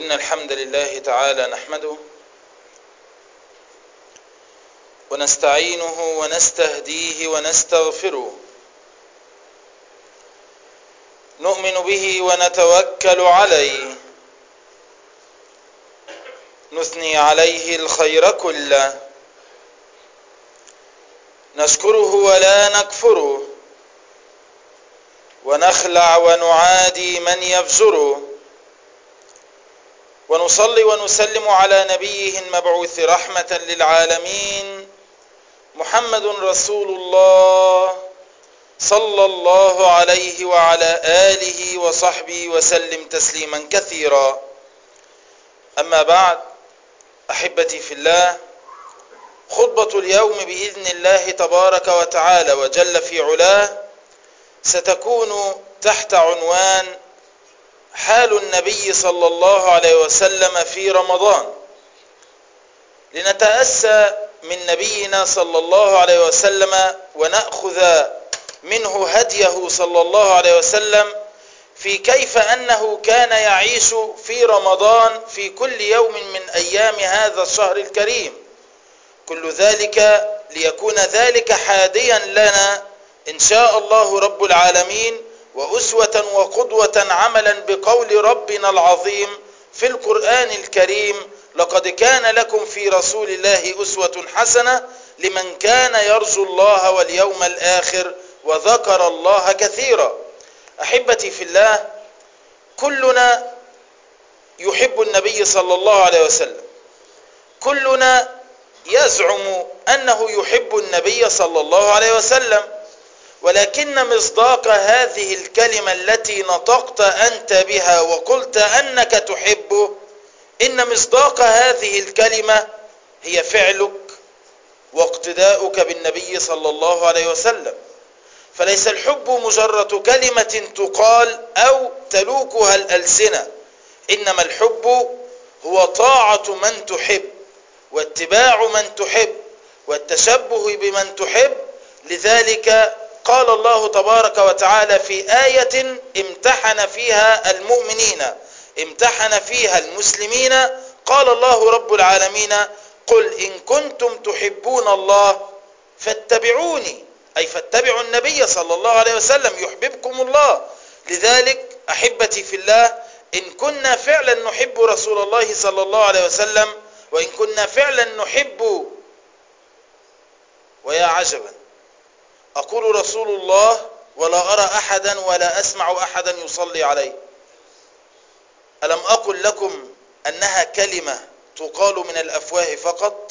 إن الحمد لله تعالى نحمده ونستعينه ونستهديه ونستغفره، نؤمن به ونتوكل عليه، نثني عليه الخير كله، نشكره ولا نكفره، ونخلع ونعادي من يفجره، ونصلي ونسلم على نبيه المبعوث رحمة للعالمين محمد رسول الله صلى الله عليه وعلى آله وصحبه وسلم تسليما كثيرا. أما بعد، أحبتي في الله، خطبة اليوم بإذن الله تبارك وتعالى وجل في علاه ستكون تحت عنوان حال النبي صلى الله عليه وسلم في رمضان، لنتأسى من نبينا صلى الله عليه وسلم ونأخذ منه هديه صلى الله عليه وسلم في كيف أنه كان يعيش في رمضان في كل يوم من أيام هذا الشهر الكريم، كل ذلك ليكون ذلك حاديا لنا إن شاء الله رب العالمين وأسوة وقدوة عملا بقول ربنا العظيم في القرآن الكريم: لقد كان لكم في رسول الله أسوة حسنة لمن كان يرجو الله واليوم الآخر وذكر الله كثيرا. أحبتي في الله، كلنا يحب النبي صلى الله عليه وسلم، كلنا يزعم أنه يحب النبي صلى الله عليه وسلم، ولكن مصداق هذه الكلمة التي نطقت أنت بها وقلت أنك تحبه، إن مصداق هذه الكلمة هي فعلك واقتداؤك بالنبي صلى الله عليه وسلم. فليس الحب مجرد كلمة تقال أو تلوكها الألسنة، إنما الحب هو طاعة من تحب واتباع من تحب والتشبه بمن تحب. لذلك قال الله تبارك وتعالى في آية امتحن فيها المؤمنين، امتحن فيها المسلمين، قال الله رب العالمين: قل إن كنتم تحبون الله فاتبعوني، أي فاتبعوا النبي صلى الله عليه وسلم يحببكم الله. لذلك أحبتي في الله، إن كنا فعلا نحب رسول الله صلى الله عليه وسلم، وإن كنا فعلا نحب، ويا عجبا أقول رسول الله ولا أرى أحدا ولا أسمع أحدا يصلي عليه. ألم أقل لكم أنها كلمة تقال من الأفواه فقط؟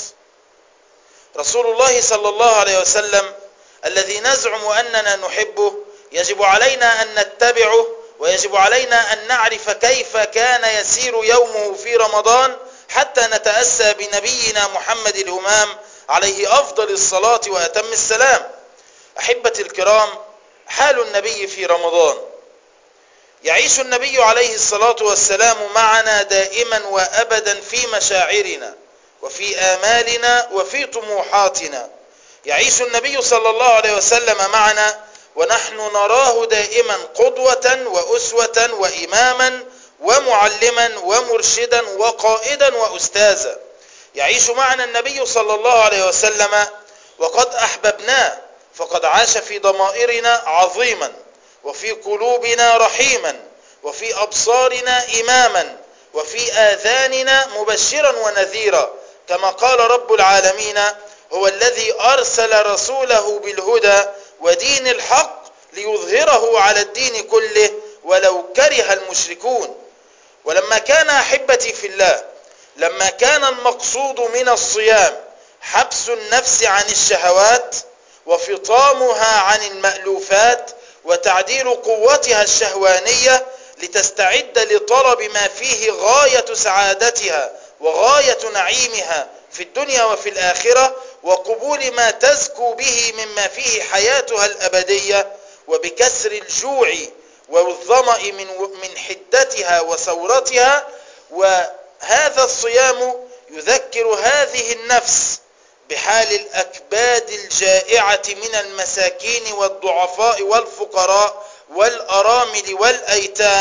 رسول الله صلى الله عليه وسلم الذي نزعم أننا نحبه يجب علينا أن نتبعه، ويجب علينا أن نعرف كيف كان يسير يومه في رمضان حتى نتأسى بنبينا محمد الهمام عليه أفضل الصلاة وأتم السلام. أحبتي الكرام، حال النبي في رمضان: يعيش النبي عليه الصلاة والسلام معنا دائما وأبدا في مشاعرنا وفي آمالنا وفي طموحاتنا. يعيش النبي صلى الله عليه وسلم معنا ونحن نراه دائما قدوة وأسوة وإماما ومعلما ومرشدا وقائدا وأستاذا. يعيش معنا النبي صلى الله عليه وسلم وقد أحببناه، فقد عاش في ضمائرنا عظيما، وفي قلوبنا رحيما، وفي أبصارنا إماما، وفي آذاننا مبشرا ونذيرا، كما قال رب العالمين: هو الذي أرسل رسوله بالهدى ودين الحق ليظهره على الدين كله ولو كره المشركون. ولما كان أحبتي في الله، لما كان المقصود من الصيام حبس النفس عن الشهوات وفطامها عن المألوفات وتعديل قوتها الشهوانية لتستعد لطلب ما فيه غاية سعادتها وغاية نعيمها في الدنيا وفي الآخرة، وقبول ما تزكو به مما فيه حياتها الأبدية، وبكسر الجوع والظمأ من حدتها وثورتها، وهذا الصيام يذكر هذه النفس بحال الأكباد الجائعة من المساكين والضعفاء والفقراء والأرامل والأيتام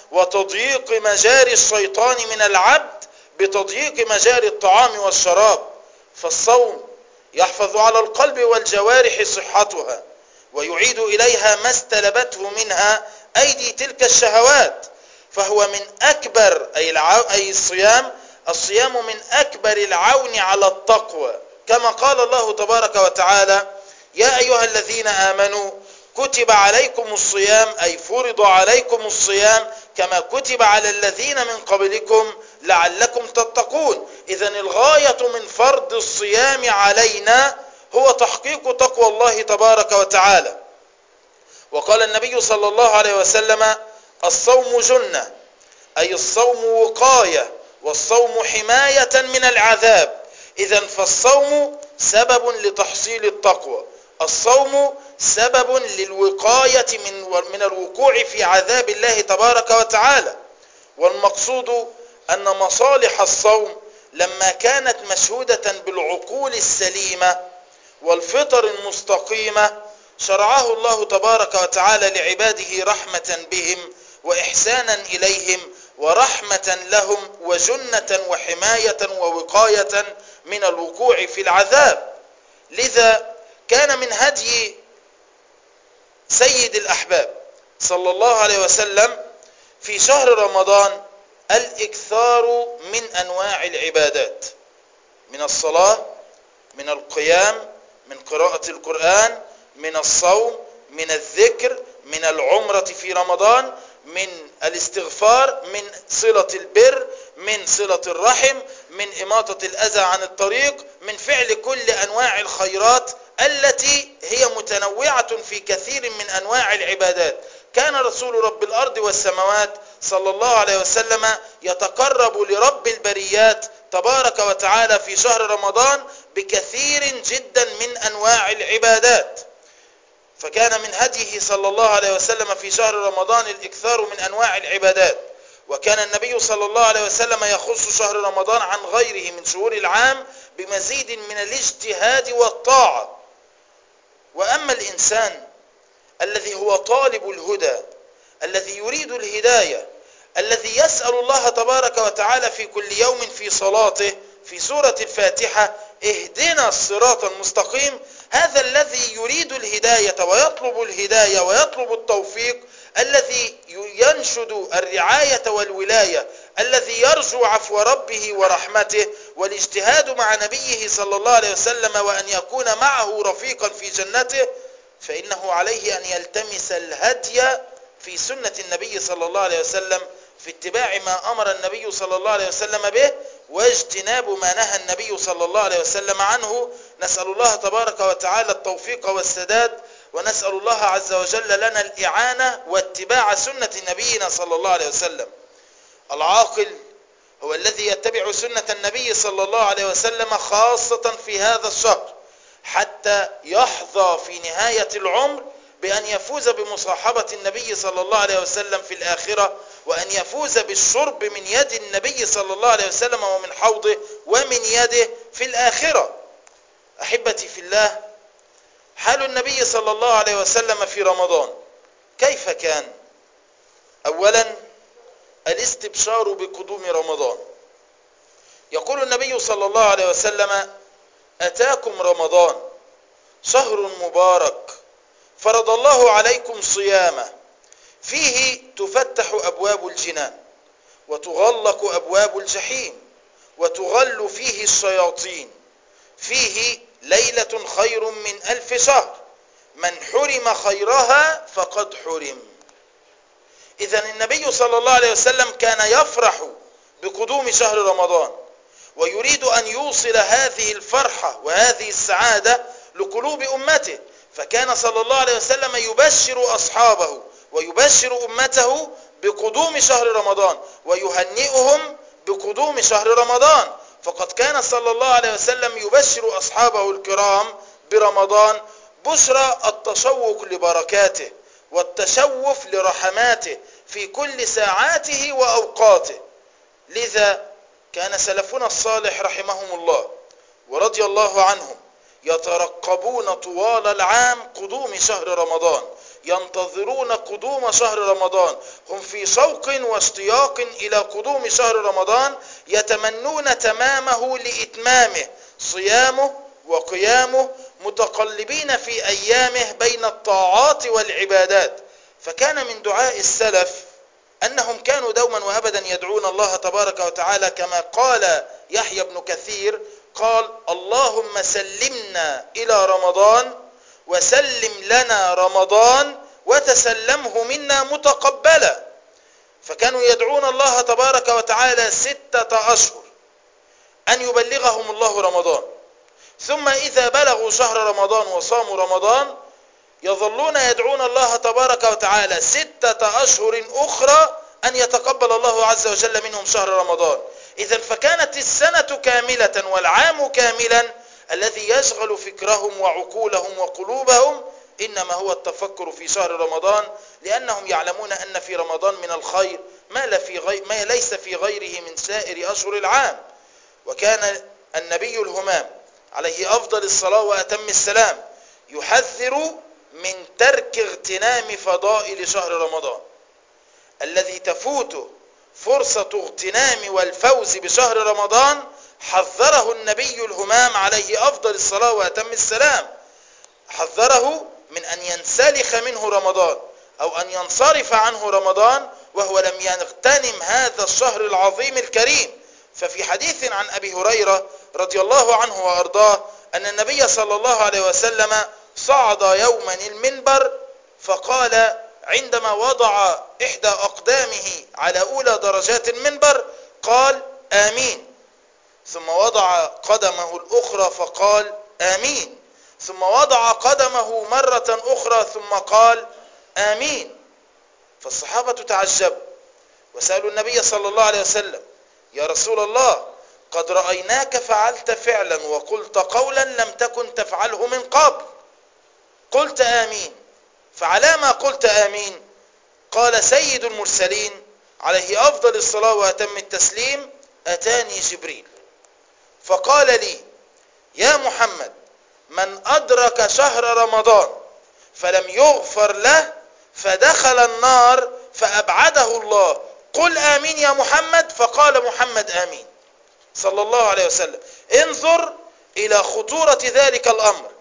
وتضييق مجاري الشيطان من العبد بتضييق مجاري الطعام والشراب. فالصوم يحفظ على القلب والجوارح صحتها، ويعيد إليها ما استلبته منها أيدي تلك الشهوات، فهو من أكبر أي الصيام من أكبر العون على التقوى، كما قال الله تبارك وتعالى: يا أيها الذين آمنوا كتب عليكم الصيام، أي فرض عليكم الصيام كما كتب على الذين من قبلكم لعلكم تتقون. إذن الغاية من فرض الصيام علينا هو تحقيق تقوى الله تبارك وتعالى. وقال النبي صلى الله عليه وسلم: الصوم جنة، أي الصوم وقاية، والصوم حماية من العذاب. إذن فالصوم سبب لتحصيل التقوى، الصوم سبب للوقاية من الوقوع في عذاب الله تبارك وتعالى. والمقصود أن مصالح الصوم لما كانت مشهودة بالعقول السليمة والفطر المستقيمة شرعه الله تبارك وتعالى لعباده رحمة بهم وإحسانا إليهم ورحمة لهم وجنة وحماية ووقاية من الوقوع في العذاب. لذا كان من هدي سيد الأحباب صلى الله عليه وسلم في شهر رمضان الإكثار من أنواع العبادات، من الصلاة، من القيام، من قراءة القرآن، من الصوم، من الذكر، من العمرة في رمضان، من الاستغفار، من صلة البر، من صلة الرحم، من إماطة الأذى عن الطريق، من فعل كل أنواع الخيرات التي هي متنوعة في كثير من أنواع العبادات. كان رسول رب الأرض والسماوات صلى الله عليه وسلم يتقرب لرب البريات تبارك وتعالى في شهر رمضان بكثير جدا من أنواع العبادات. فكان من هديه صلى الله عليه وسلم في شهر رمضان الإكثار من أنواع العبادات. وكان النبي صلى الله عليه وسلم يخص شهر رمضان عن غيره من شهور العام بمزيد من الاجتهاد والطاعة. وأما الإنسان الذي هو طالب الهدى، الذي يريد الهداية، الذي يسأل الله تبارك وتعالى في كل يوم في صلاته في سورة الفاتحة: اهدنا الصراط المستقيم، هذا الذي يريد الهداية ويطلب الهداية ويطلب التوفيق، الذي ينشد الرعاية والولاية، الذي يرجو عفو ربه ورحمته والاجتهاد مع نبيه صلى الله عليه وسلم وأن يكون معه رفيقا في جنته، فإنه عليه أن يلتمس الهدي في سنة النبي صلى الله عليه وسلم في اتباع ما أمر النبي صلى الله عليه وسلم به واجتناب ما نهى النبي صلى الله عليه وسلم عنه. نسأل الله تبارك وتعالى التوفيق والسداد، ونسأل الله عز وجل لنا الإعانة واتباع سنة نبينا صلى الله عليه وسلم. العاقل هو الذي يتبع سنة النبي صلى الله عليه وسلم خاصة في هذا الشهر حتى يحظى في نهاية العمر بأن يفوز بمصاحبة النبي صلى الله عليه وسلم في الآخرة، وأن يفوز بالشرب من يد النبي صلى الله عليه وسلم ومن حوضه ومن يده في الآخرة. أحبتي في الله، حال النبي صلى الله عليه وسلم في رمضان كيف كان؟ أولا الاستبشار بقدوم رمضان. يقول النبي صلى الله عليه وسلم: أتاكم رمضان شهر مبارك فرض الله عليكم صيامه، فيه تفتح أبواب الجنان وتغلق أبواب الجحيم وتغل فيه الشياطين، فيه ليلة خير من 1000 شهر، من حرم خيرها فقد حرم. إذن النبي صلى الله عليه وسلم كان يفرح بقدوم شهر رمضان ويريد أن يوصل هذه الفرحة وهذه السعادة لقلوب أمته، فكان صلى الله عليه وسلم يبشر أصحابه ويبشر أمته بقدوم شهر رمضان ويهنئهم بقدوم شهر رمضان. فقد كان صلى الله عليه وسلم يبشر أصحابه الكرام برمضان بشرى التشوق لبركاته والتشوف لرحماته في كل ساعاته وأوقاته. لذا كان سلفنا الصالح رحمهم الله ورضي الله عنهم يترقبون طوال العام قدوم شهر رمضان، ينتظرون قدوم شهر رمضان، هم في شوق واشتياق إلى قدوم شهر رمضان، يتمنون تمامه لإتمامه، صيامه وقيامه، متقلبين في أيامه بين الطاعات والعبادات. فكان من دعاء السلف أنهم كانوا دوما وأبدا يدعون الله تبارك وتعالى كما قال يحيى بن كثير، قال: اللهم سلمنا إلى رمضان وسلم لنا رمضان وتسلمه منا متقبلا. فكانوا يدعون الله تبارك وتعالى 6 أشهر أن يبلغهم الله رمضان، ثم إذا بلغوا شهر رمضان وصاموا رمضان يظلون يدعون الله تبارك وتعالى 6 أشهر أخرى أن يتقبل الله عز وجل منهم شهر رمضان. إذا فكانت السنة كاملة والعام كاملا الذي يشغل فكرهم وعقولهم وقلوبهم إنما هو التفكر في شهر رمضان، لأنهم يعلمون أن في رمضان من الخير ما ليس في غيره من سائر أشهر العام. وكان النبي الهمام عليه أفضل الصلاة وأتم السلام يحذر من ترك اغتنام فضائل شهر رمضان الذي تفوته فرصة اغتنام والفوز بشهر رمضان. حذره النبي الهمام عليه أفضل الصلاة وأتم السلام، حذره من أن ينسلخ منه رمضان أو أن ينصرف عنه رمضان وهو لم يغتنم هذا الشهر العظيم الكريم. ففي حديث عن أبي هريرة رضي الله عنه وأرضاه أن النبي صلى الله عليه وسلم صعد يوما المنبر فقال عندما وضع إحدى أقدامه على أولى درجات المنبر قال: آمين. ثم وضع قدمه الأخرى فقال: آمين. ثم وضع قدمه مرة أخرى ثم قال: آمين. فالصحابة تعجبوا وسألوا النبي صلى الله عليه وسلم: يا رسول الله، قد رأيناك فعلت فعلا وقلت قولا لم تكن تفعله من قبل، قلت آمين، فعلى ما قلت آمين؟ قال سيد المرسلين عليه أفضل الصلاة وأتم التسليم: أتاني جبريل فقال لي: يا محمد، من أدرك شهر رمضان فلم يغفر له فدخل النار فأبعده الله، قل آمين يا محمد. فقال محمد آمين صلى الله عليه وسلم. انظر إلى خطورة ذلك الأمر،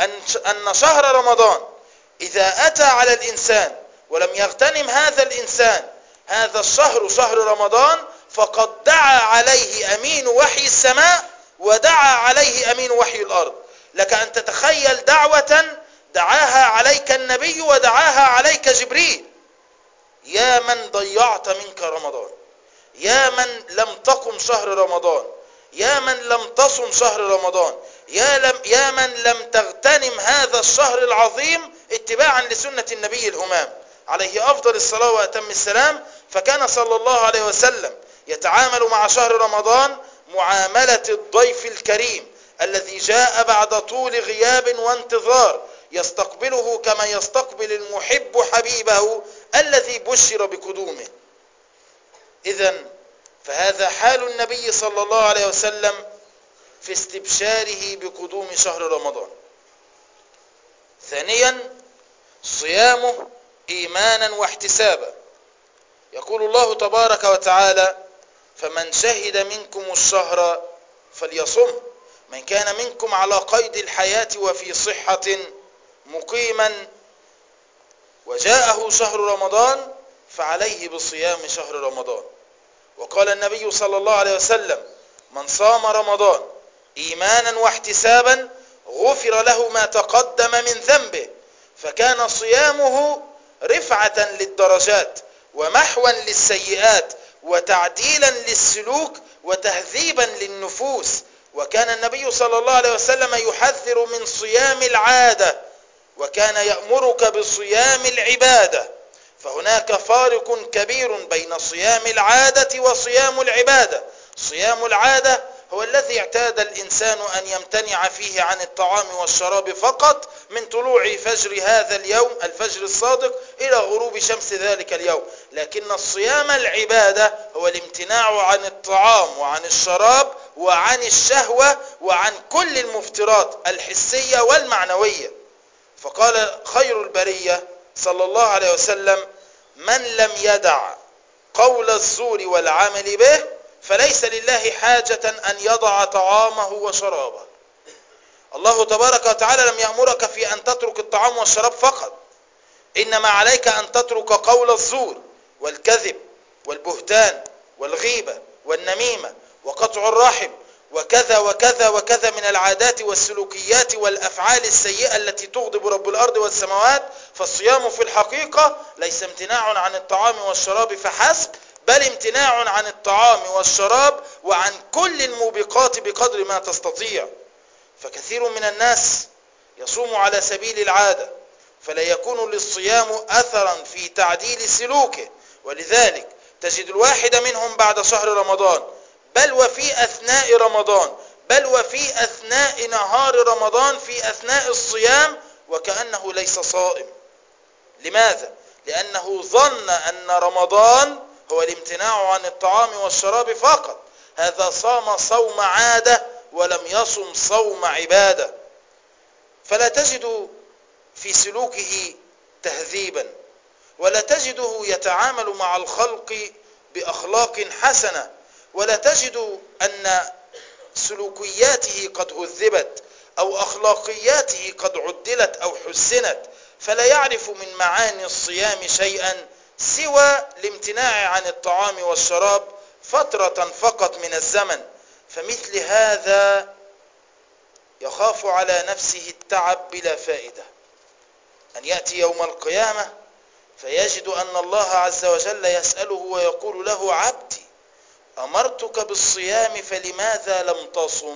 أن شهر رمضان إذا أتى على الإنسان ولم يغتنم هذا الإنسان هذا الشهر شهر رمضان فقد دعا عليه أمين وحي السماء ودعا عليه أمين وحي الأرض. لك أن تتخيل دعوة دعاها عليك النبي ودعاها عليك جبريل: يا من ضيعت منك رمضان، يا من لم تقم شهر رمضان، يا من لم تصم شهر رمضان، يا من لم تغتنم هذا الشهر العظيم اتباعا لسنة النبي الهمام عليه أفضل الصلاة وأتم السلام. فكان صلى الله عليه وسلم يتعامل مع شهر رمضان معاملة الضيف الكريم الذي جاء بعد طول غياب وانتظار، يستقبله كما يستقبل المحب حبيبه الذي بشر بقدومه. إذن فهذا حال النبي صلى الله عليه وسلم في استبشاره بقدوم شهر رمضان. ثانيا، صيامه إيمانا واحتسابا. يقول الله تبارك وتعالى: فمن شهد منكم الشهر فليصم، من كان منكم على قيد الحياة وفي صحة مقيما وجاءه شهر رمضان فعليه بصيام شهر رمضان. وقال النبي صلى الله عليه وسلم: من صام رمضان إيمانا واحتسابا غفر له ما تقدم من ذنبه. فكان صيامه رفعة للدرجات ومحوا للسيئات وتعديلا للسلوك وتهذيبا للنفوس. وكان النبي صلى الله عليه وسلم يحذر من صيام العادة وكان يأمرك بصيام العبادة. فهناك فارق كبير بين صيام العادة وصيام العبادة. صيام العادة هو الذي اعتاد الإنسان أن يمتنع فيه عن الطعام والشراب فقط من طلوع فجر هذا اليوم الفجر الصادق إلى غروب شمس ذلك اليوم. لكن الصيام العبادة هو الامتناع عن الطعام وعن الشراب وعن الشهوة وعن كل المفترات الحسية والمعنوية. فقال خير البرية صلى الله عليه وسلم: من لم يدع قول الزور والعمل به فليس لله حاجة أن يضع طعامه وشرابه. الله تبارك وتعالى لم يأمرك في أن تترك الطعام والشراب فقط، إنما عليك أن تترك قول الزور والكذب والبهتان والغيبة والنميمة وقطع الرحم وكذا وكذا وكذا من العادات والسلوكيات والأفعال السيئة التي تغضب رب الأرض والسماوات. فالصيام في الحقيقة ليس امتناع عن الطعام والشراب فحسب، بل امتناع عن الطعام والشراب وعن كل الموبقات بقدر ما تستطيع. فكثير من الناس يصوم على سبيل العادة فلا يكون للصيام أثرا في تعديل سلوكه، ولذلك تجد الواحد منهم بعد شهر رمضان بل وفي أثناء رمضان بل وفي أثناء نهار رمضان في أثناء الصيام وكأنه ليس صائم. لماذا؟ لأنه ظن أن رمضان هو الامتناع عن الطعام والشراب فقط. هذا صام صوم عادة ولم يصم صوم عبادة. فلا تجد في سلوكه تهذيبا، ولا تجده يتعامل مع الخلق بأخلاق حسنة، ولا تجد أن سلوكياته قد هذبت أو أخلاقياته قد عدلت أو حسنت، فلا يعرف من معاني الصيام شيئا سوى الامتناع عن الطعام والشراب فترة فقط من الزمن. فمثل هذا يخاف على نفسه التعب بلا فائدة، أن يأتي يوم القيامة فيجد أن الله عز وجل يسأله ويقول له: عبدي أمرتك بالصيام فلماذا لم تصم؟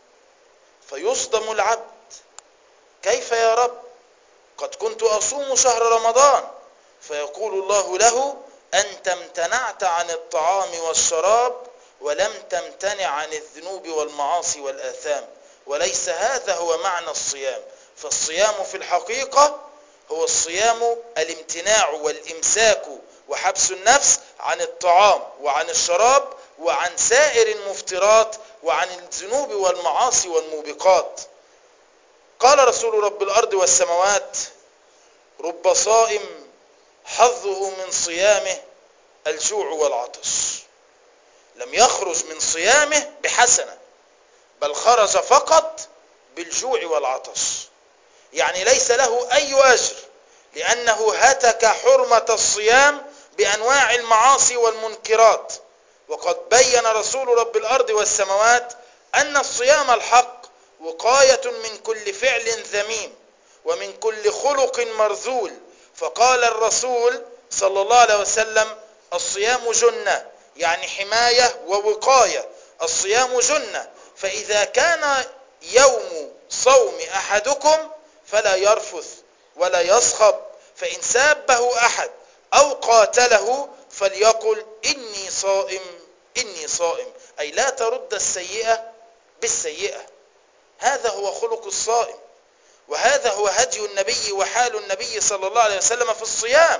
فيصدم العبد: كيف يا رب؟ قد كنت أصوم شهر رمضان. فيقول الله له: أنت امتنعت عن الطعام والشراب ولم تمتنع عن الذنوب والمعاصي والآثام، وليس هذا هو معنى الصيام. فالصيام في الحقيقة هو الصيام الامتناع والإمساك وحبس النفس عن الطعام وعن الشراب وعن سائر المفترات وعن الذنوب والمعاصي والموبقات. قال رسول رب الأرض والسماوات: رب صائم حظه من صيامه الجوع والعطش. لم يخرج من صيامه بحسنة، بل خرج فقط بالجوع والعطش، يعني ليس له أي أجر، لأنه هتك حرمة الصيام بأنواع المعاصي والمنكرات. وقد بين رسول رب الأرض والسماوات أن الصيام الحق وقاية من كل فعل ذميم ومن كل خلق مرذول. فقال الرسول صلى الله عليه وسلم: الصيام جنة، يعني حماية ووقاية. الصيام جنة، فإذا كان يوم صوم أحدكم فلا يرفث ولا يصخب، فإن سابه أحد أو قاتله فليقل: إني صائم إني صائم، أي لا ترد السيئة بالسيئة. هذا هو خلق الصائم، وهذا هو هدي النبي وحال النبي صلى الله عليه وسلم في الصيام.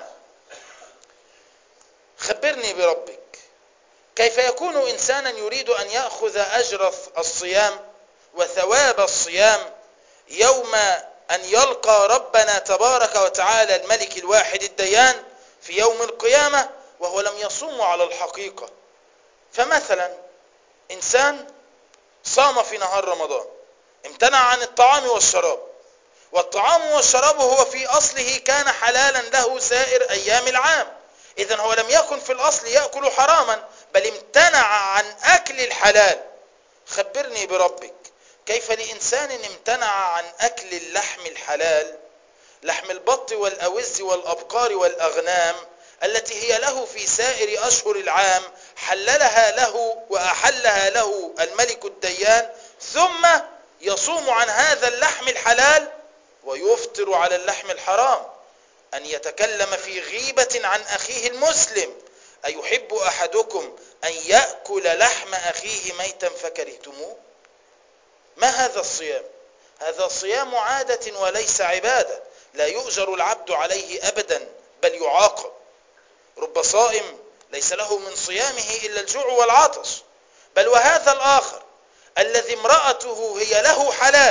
خبرني بربك، كيف يكون إنسانا يريد أن يأخذ أجر الصيام وثواب الصيام يوم أن يلقى ربنا تبارك وتعالى الملك الواحد الديان في يوم القيامة وهو لم يصوم على الحقيقة؟ فمثلا إنسان صام في نهار رمضان، امتنع عن الطعام والشراب، والطعام والشراب هو في أصله كان حلالا له سائر أيام العام، إذن هو لم يكن في الأصل يأكل حراما، بل امتنع عن أكل الحلال. خبرني بربك، كيف لإنسان امتنع عن أكل اللحم الحلال، لحم البط والأوز والأبقار والأغنام التي هي له في سائر أشهر العام، حللها له وأحلها له الملك الديان، ثم يصوم عن هذا اللحم الحلال ويفطر على اللحم الحرام؟ أن يتكلم في غيبة عن أخيه المسلم: أيحب أحدكم أن يأكل لحم أخيه ميتا فكرهتموه؟ ما هذا الصيام؟ هذا صيام عادة وليس عبادة، لا يؤجر العبد عليه أبدا بل يعاقب. رب صائم ليس له من صيامه إلا الجوع والعطش. بل وهذا الآخر الذي امرأته هي له حلال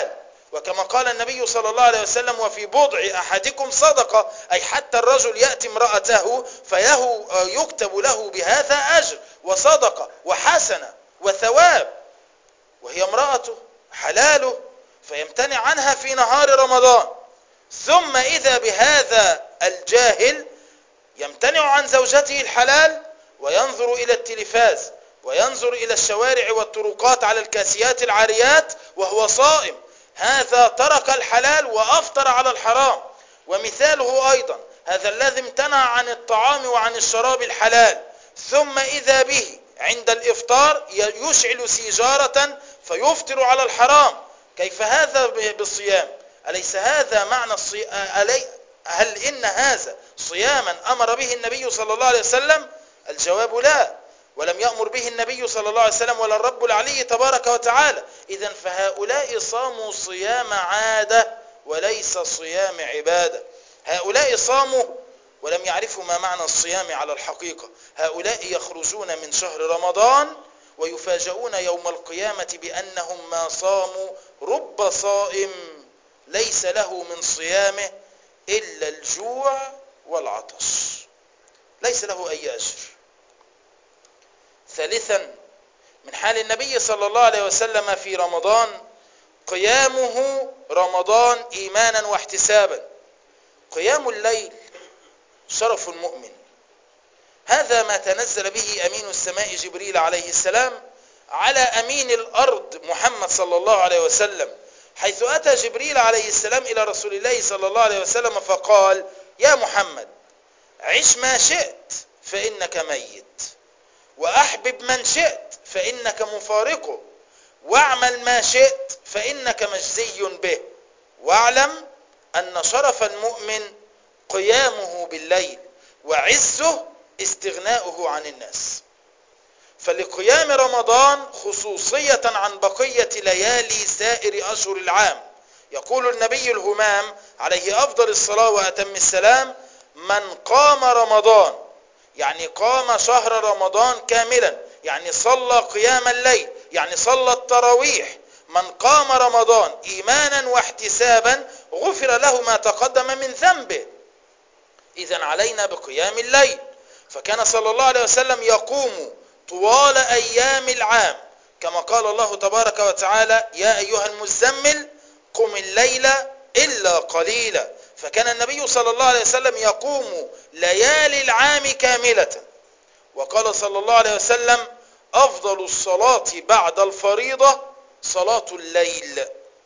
وكما قال النبي صلى الله عليه وسلم وفي بضع أحدكم صدقة، أي حتى الرجل يأتي امرأته فله يكتب له بهذا أجر وصدقة وحسنة وثواب، وهي امرأته حلاله فيمتنع عنها في نهار رمضان. ثم إذا بهذا الجاهل يمتنع عن زوجته الحلال وينظر إلى التلفاز وينظر إلى الشوارع والطرقات على الكاسيات العاريات وهو صائم، هذا ترك الحلال وأفطر على الحرام. ومثاله أيضا هذا الذي امتنع عن الطعام وعن الشراب الحلال، ثم إذا به عند الإفطار يشعل سيجارة فيفطر على الحرام، كيف هذا بالصيام؟ أليس هذا معنى الصيام؟ هل إن هذا صياما أمر به النبي صلى الله عليه وسلم؟ الجواب لا، ولم يأمر به النبي صلى الله عليه وسلم ولا الرب العلي تبارك وتعالى. إذن فهؤلاء صاموا صيام عادة وليس صيام عبادة. هؤلاء صاموا ولم يعرفوا ما معنى الصيام على الحقيقة. هؤلاء يخرجون من شهر رمضان ويفاجؤون يوم القيامة بأنهم ما صاموا. رب صائم ليس له من صيامه إلا الجوع والعطش، ليس له أي أجر. ثالثا، من حال النبي صلى الله عليه وسلم في رمضان قيامه رمضان إيمانا واحتسابا. قيام الليل شرف المؤمن، هذا ما تنزل به أمين السماء جبريل عليه السلام على أمين الأرض محمد صلى الله عليه وسلم، حيث أتى جبريل عليه السلام إلى رسول الله صلى الله عليه وسلم فقال: يا محمد، عش ما شئت فإنك ميت، وأحبب من شئت فإنك مفارقه، واعمل ما شئت فإنك مجزي به، واعلم أن شرف المؤمن قيامه بالليل وعزه استغناؤه عن الناس. فلقيام رمضان خصوصية عن بقية ليالي سائر أشهر العام. يقول النبي الهمام عليه أفضل الصلاة وأتم السلام: من قام رمضان، يعني قام شهر رمضان كاملا، يعني صلى قيام الليل، يعني صلى التراويح، من قام رمضان إيمانا واحتسابا غفر له ما تقدم من ذنبه. إذن علينا بقيام الليل. فكان صلى الله عليه وسلم يقوم طوال أيام العام، كما قال الله تبارك وتعالى: يا أيها المزمل قم الليل إلا قليلا. فكان النبي صلى الله عليه وسلم يقوم ليالي العام كاملة. وقال صلى الله عليه وسلم: أفضل الصلاة بعد الفريضة صلاة الليل.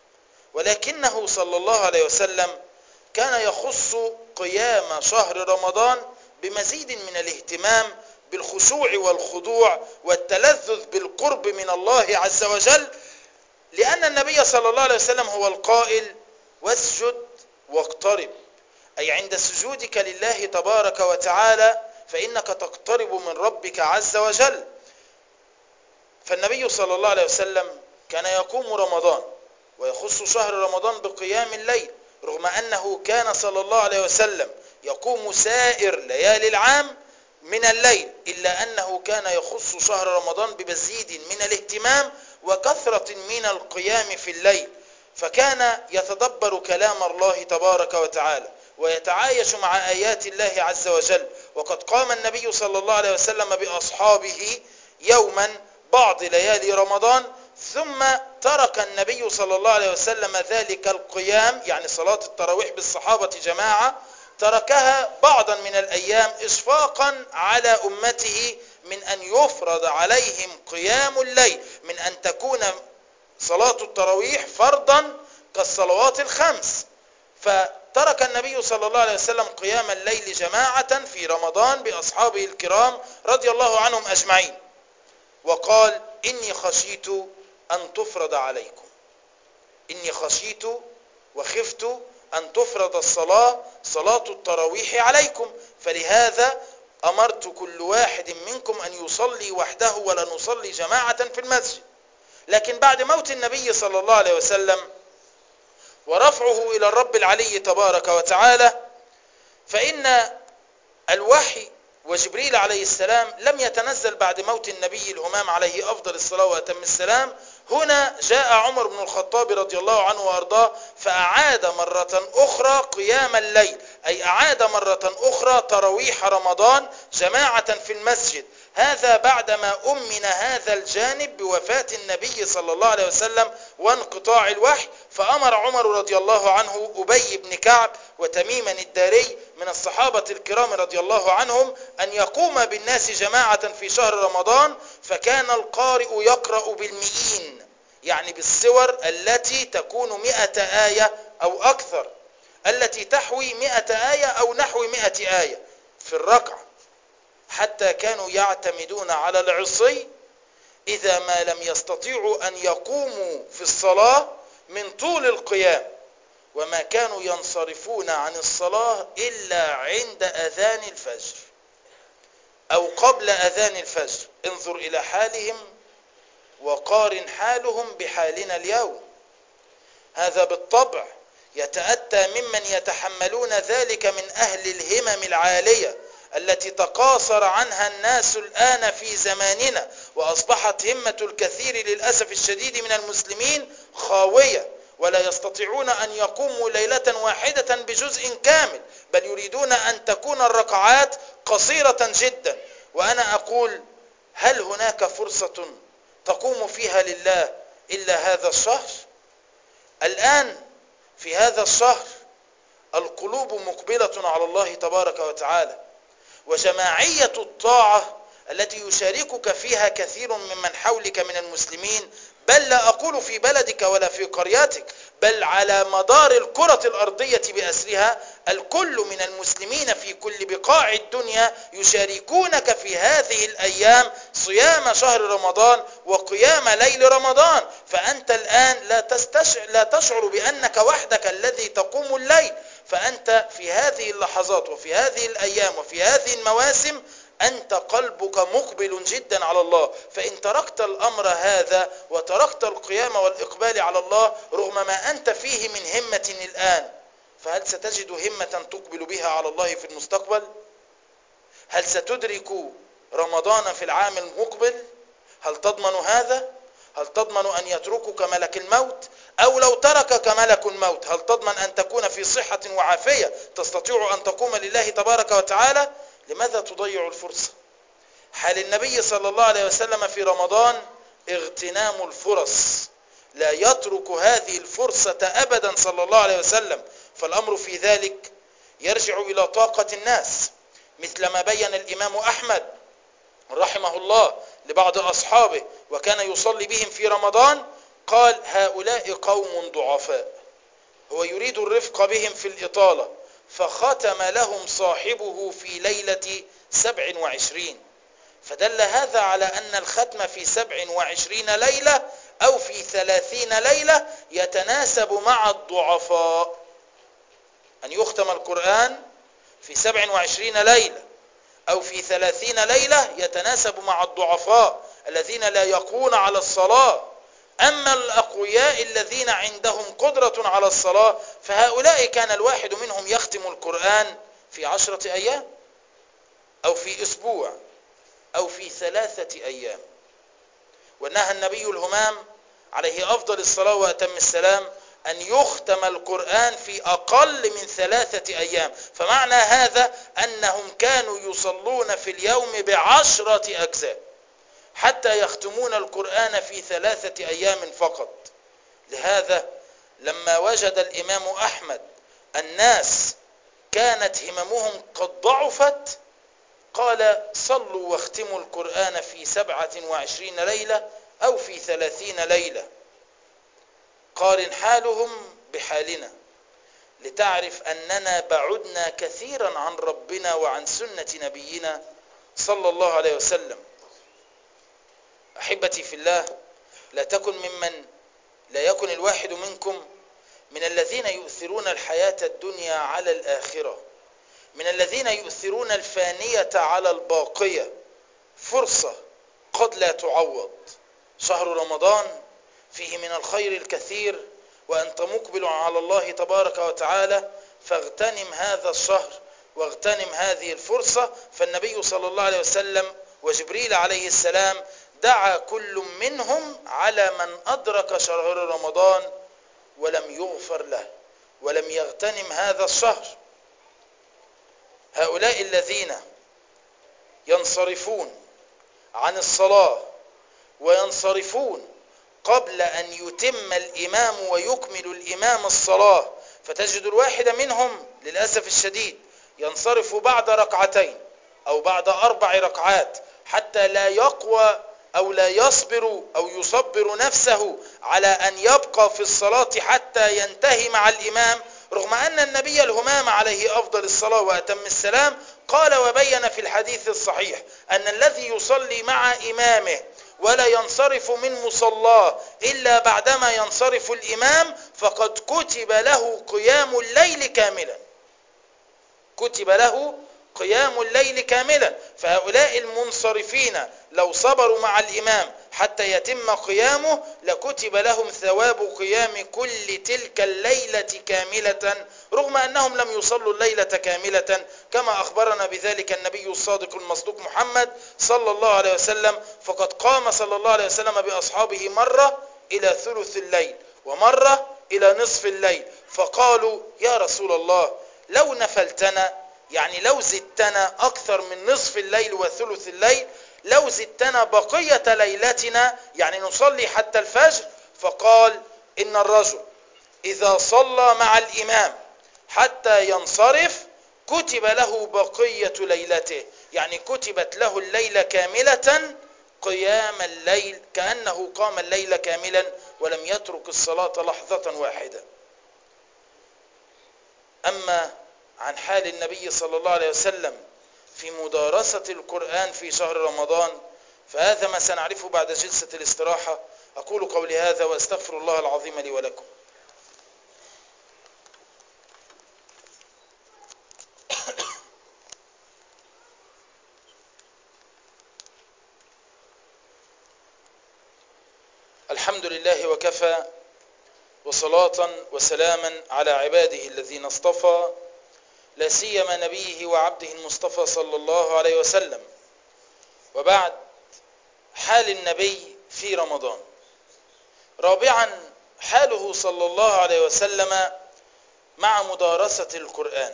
ولكنه صلى الله عليه وسلم كان يخص قيام شهر رمضان بمزيد من الاهتمام بالخشوع والخضوع والتلذذ بالقرب من الله عز وجل، لأن النبي صلى الله عليه وسلم هو القائل: واسجد واقترب، أي عند سجودك لله تبارك وتعالى فإنك تقترب من ربك عز وجل. فالنبي صلى الله عليه وسلم كان يقوم رمضان ويخص شهر رمضان بقيام الليل، رغم أنه كان صلى الله عليه وسلم يقوم سائر ليالي العام من الليل، إلا أنه كان يخص شهر رمضان بمزيد من الاهتمام وكثرة من القيام في الليل. فكان يتدبر كلام الله تبارك وتعالى ويتعايش مع آيات الله عز وجل. وقد قام النبي صلى الله عليه وسلم بأصحابه يوما بعض ليالي رمضان، ثم ترك النبي صلى الله عليه وسلم ذلك القيام، يعني صلاة التراويح بالصحابة جماعة، تركها بعضا من الأيام إشفاقا على أمته من أن يفرض عليهم قيام الليل، من أن تكون صلاة التراويح فرضا كالصلوات الخمس. فترك النبي صلى الله عليه وسلم قيام الليل جماعة في رمضان بأصحابه الكرام رضي الله عنهم أجمعين، وقال: إني خشيت أن تفرض عليكم، إني خشيت وخفت أن تفرض صلاة التراويح عليكم، فلهذا أمرت كل واحد منكم أن يصلي وحده ولا نصلي جماعة في المسجد. لكن بعد موت النبي صلى الله عليه وسلم ورفعه إلى الرب العلي تبارك وتعالى، فإن الوحي وجبريل عليه السلام لم يتنزل بعد موت النبي الهمام عليه أفضل الصلاة وأتم السلام هنا جاء عمر بن الخطاب رضي الله عنه وأرضاه فأعاد مرة أخرى قيام الليل، أي أعاد مرة أخرى تراويح رمضان جماعة في المسجد. هذا بعدما أمن هذا الجانب بوفاة النبي صلى الله عليه وسلم وانقطاع الوحي، فأمر عمر رضي الله عنه أبي بن كعب وتميما الداري من الصحابة الكرام رضي الله عنهم أن يقوم بالناس جماعة في شهر رمضان، فكان القارئ يقرأ بالمئين، يعني بالسور التي تكون 100 آية أو أكثر، التي تحوي 100 آية أو نحو 100 آية في الركعة، حتى كانوا يعتمدون على العصي إذا ما لم يستطيعوا أن يقوموا في الصلاة من طول القيام، وما كانوا ينصرفون عن الصلاة إلا عند أذان الفجر أو قبل أذان الفجر. انظر إلى حالهم وقارن حالهم بحالنا اليوم. هذا بالطبع يتأتى ممن يتحملون ذلك من أهل الهمم العالية التي تقاصر عنها الناس الآن في زماننا، وأصبحت همة الكثير للأسف الشديد من المسلمين خاوية، ولا يستطيعون أن يقوموا ليلة واحدة بجزء كامل، بل يريدون أن تكون الركعات قصيرة جدا. وأنا أقول: هل هناك فرصة تقوم فيها لله إلا هذا الشهر؟ الآن في هذا الشهر القلوب مقبلة على الله تبارك وتعالى، وجماعية الطاعة التي يشاركك فيها كثير ممن حولك من المسلمين، بل لا أقول في بلدك ولا في قريتك، بل على مدار الكرة الأرضية بأسرها، الكل من المسلمين في كل بقاع الدنيا يشاركونك في هذه الأيام صيام شهر رمضان وقيام ليل رمضان. فأنت الآن لا تشعر بأنك وحدك الذي تقوم الليل، فأنت في هذه اللحظات وفي هذه الأيام وفي هذه المواسم أنت قلبك مقبل جدا على الله. فإن تركت الأمر هذا وتركت القيام والإقبال على الله رغم ما أنت فيه من همة الآن، فهل ستجد همة تقبل بها على الله في المستقبل؟ هل ستدرك رمضان في العام المقبل؟ هل تضمن هذا؟ هل تضمن أن يتركك ملك الموت؟ أو لو تركك ملك الموت هل تضمن أن تكون في صحة وعافية تستطيع أن تقوم لله تبارك وتعالى؟ لماذا تضيع الفرصة؟ حال النبي صلى الله عليه وسلم في رمضان اغتنام الفرص، لا يترك هذه الفرصة أبدا صلى الله عليه وسلم. فالأمر في ذلك يرجع إلى طاقة الناس، مثل ما بين الإمام أحمد رحمه الله لبعض أصحابه وكان يصلي بهم في رمضان، قال: هؤلاء قوم ضعفاء، هو يريد الرفق بهم في الإطالة، فختم لهم صاحبه في ليلة 27. فدل هذا على أن الختم في 27 ليلة أو في 30 ليلة يتناسب مع الضعفاء. أن يختم القرآن في 27 ليلة أو في 30 ليلة يتناسب مع الضعفاء الذين لا يقوون على الصلاة. أما الأقوياء الذين عندهم قدرة على الصلاة فهؤلاء كان الواحد منهم يختم القرآن في 10 أيام أو في أسبوع أو في 3 أيام. ونهى النبي الهمام عليه أفضل الصلاة وأتم السلام أن يختم القرآن في أقل من 3 أيام. فمعنى هذا أنهم كانوا يصلون في اليوم ب10 أجزاء حتى يختمون القرآن في 3 أيام فقط. لهذا لما وجد الإمام أحمد الناس كانت هممهم قد ضعفت قال: صلوا واختموا القرآن في 27 ليلة أو في 30 ليلة. قارن حالهم بحالنا لتعرف أننا بعدنا كثيرا عن ربنا وعن سنة نبينا صلى الله عليه وسلم. أحبتي في الله، لا يكن الواحد منكم من الذين يؤثرون الحياة الدنيا على الآخرة، من الذين يؤثرون الفانية على الباقية. فرصة قد لا تعوض. شهر رمضان فيه من الخير الكثير وأنت مقبل على الله تبارك وتعالى، فاغتنم هذا الشهر واغتنم هذه الفرصة. فالنبي صلى الله عليه وسلم وجبريل عليه السلام دعا كل منهم على من أدرك شهر رمضان ولم يغفر له ولم يغتنم هذا الشهر. هؤلاء الذين ينصرفون عن الصلاة وينصرفون قبل أن يتم الإمام ويكمل الإمام الصلاة، فتجد الواحد منهم للأسف الشديد ينصرف بعد ركعتين أو بعد 4 ركعات حتى لا يقوى أو لا يصبر أو يصبر نفسه على أن يبقى في الصلاة حتى ينتهي مع الإمام، رغم أن النبي الهمام عليه أفضل الصلاة وأتم السلام قال وبين في الحديث الصحيح أن الذي يصلي مع إمامه ولا ينصرف من مصلاه إلا بعدما ينصرف الإمام فقد كتب له قيام الليل كاملا، كتب له قيام الليل كاملا. فهؤلاء المنصرفين لو صبروا مع الإمام حتى يتم قيامه لكتب لهم ثواب قيام كل تلك الليلة كاملة، رغم أنهم لم يصلوا الليلة كاملة كما أخبرنا بذلك النبي الصادق المصدوق محمد صلى الله عليه وسلم. فقد قام صلى الله عليه وسلم بأصحابه مرة إلى ثلث الليل ومرة إلى نصف الليل، فقالوا يا رسول الله لو نفلتنا، يعني لو زدتنا أكثر من نصف الليل وثلث الليل، لو زدتنا بقية ليلتنا يعني نصلي حتى الفجر. فقال إن الرجل إذا صلى مع الإمام حتى ينصرف كتب له بقية ليلته، يعني كتبت له الليلة كاملة قيام الليل كأنه قام الليل كاملا ولم يترك الصلاة لحظة واحدة. أما عن حال النبي صلى الله عليه وسلم في مدارسة القرآن في شهر رمضان فهذا ما سنعرفه بعد جلسة الاستراحة. أقول قولي هذا وأستغفر الله العظيم لي ولكم. الحمد لله وكفى وصلاة وسلاما على عباده الذين اصطفى، لا سيما نبيه وعبده المصطفى صلى الله عليه وسلم. وبعد، حال النبي في رمضان. رابعا، حاله صلى الله عليه وسلم مع مدارسة القرآن.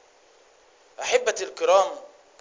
أحبتي الكرام،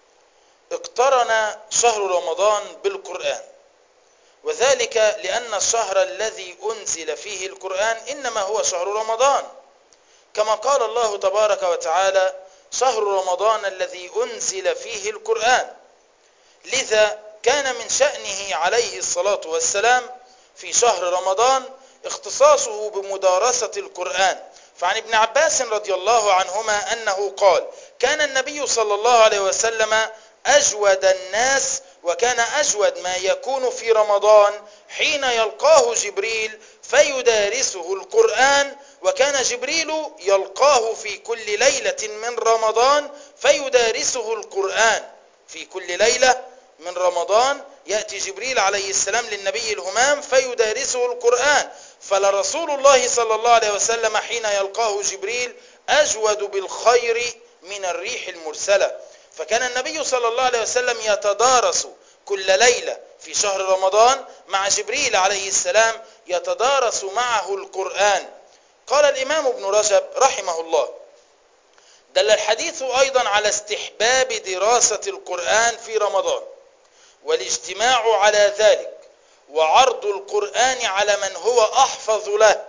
اقترن شهر رمضان بالقرآن، وذلك لأن الشهر الذي أنزل فيه القرآن إنما هو شهر رمضان، كما قال الله تبارك وتعالى شهر رمضان الذي أنزل فيه القرآن. لذا كان من شأنه عليه الصلاة والسلام في شهر رمضان اختصاصه بمدارسة القرآن. فعن ابن عباس رضي الله عنهما أنه قال كان النبي صلى الله عليه وسلم أجود الناس، وكان أجود ما يكون في رمضان حين يلقاه جبريل فيدارسه القرآن، وكان جبريل يلقاه في كل ليلة من رمضان فيدارسه القرآن. في كل ليلة من رمضان يأتي جبريل عليه السلام للنبي الهمام فيدارسه القرآن. فلرسول الله صلى الله عليه وسلم حين يلقاه جبريل أجود بالخير من الريح المرسلة. فكان النبي صلى الله عليه وسلم يتدارس كل ليلة في شهر رمضان مع جبريل عليه السلام، يتدارس معه القرآن. قال الإمام ابن رجب رحمه الله دل الحديث أيضا على استحباب دراسة القرآن في رمضان والاجتماع على ذلك وعرض القرآن على من هو أحفظ له.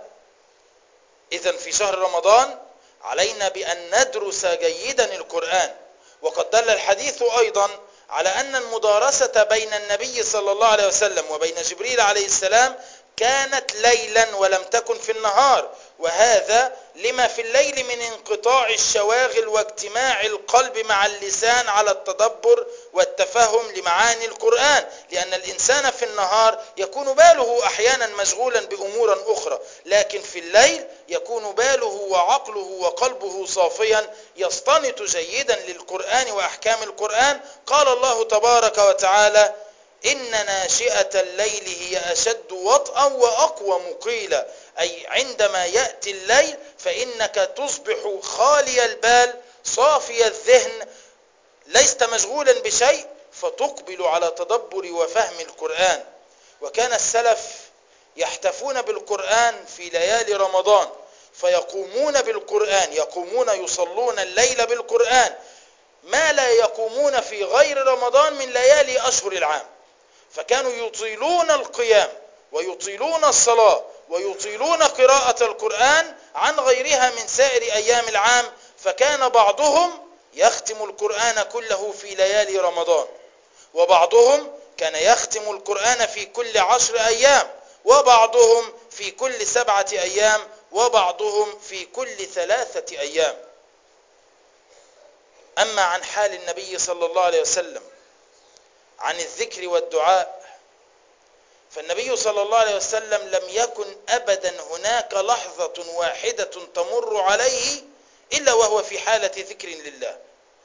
إذن في شهر رمضان علينا بأن ندرس جيدا القرآن. وقد دل الحديث أيضا على أن المدارسة بين النبي صلى الله عليه وسلم وبين جبريل عليه السلام كانت ليلا ولم تكن في النهار، وهذا لما في الليل من انقطاع الشواغل واجتماع القلب مع اللسان على التدبر والتفهم لمعاني القرآن، لأن الإنسان في النهار يكون باله أحيانا مشغولا بأمور أخرى، لكن في الليل يكون باله وعقله وقلبه صافيا يستنط جيدا للقرآن وأحكام القرآن. قال الله تبارك وتعالى إن ناشئة الليل هي أشد وطئا وأقوم قيلا، أي عندما يأتي الليل فإنك تصبح خالي البال صافي الذهن ليست مشغولا بشيء فتقبل على تدبر وفهم القرآن. وكان السلف يحتفون بالقرآن في ليالي رمضان، فيقومون بالقرآن، يقومون يصلون الليل بالقرآن ما لا يقومون في غير رمضان من ليالي أشهر العام. فكانوا يطيلون القيام ويطيلون الصلاة ويطيلون قراءة القرآن عن غيرها من سائر أيام العام. فكان بعضهم يختم القرآن كله في ليالي رمضان، وبعضهم كان يختم القرآن في كل 10 أيام، وبعضهم في كل 7 أيام، وبعضهم في كل 3 أيام. أما عن حال النبي صلى الله عليه وسلم عن الذكر والدعاء، فالنبي صلى الله عليه وسلم لم يكن أبدا هناك لحظة واحدة تمر عليه إلا وهو في حالة ذكر لله.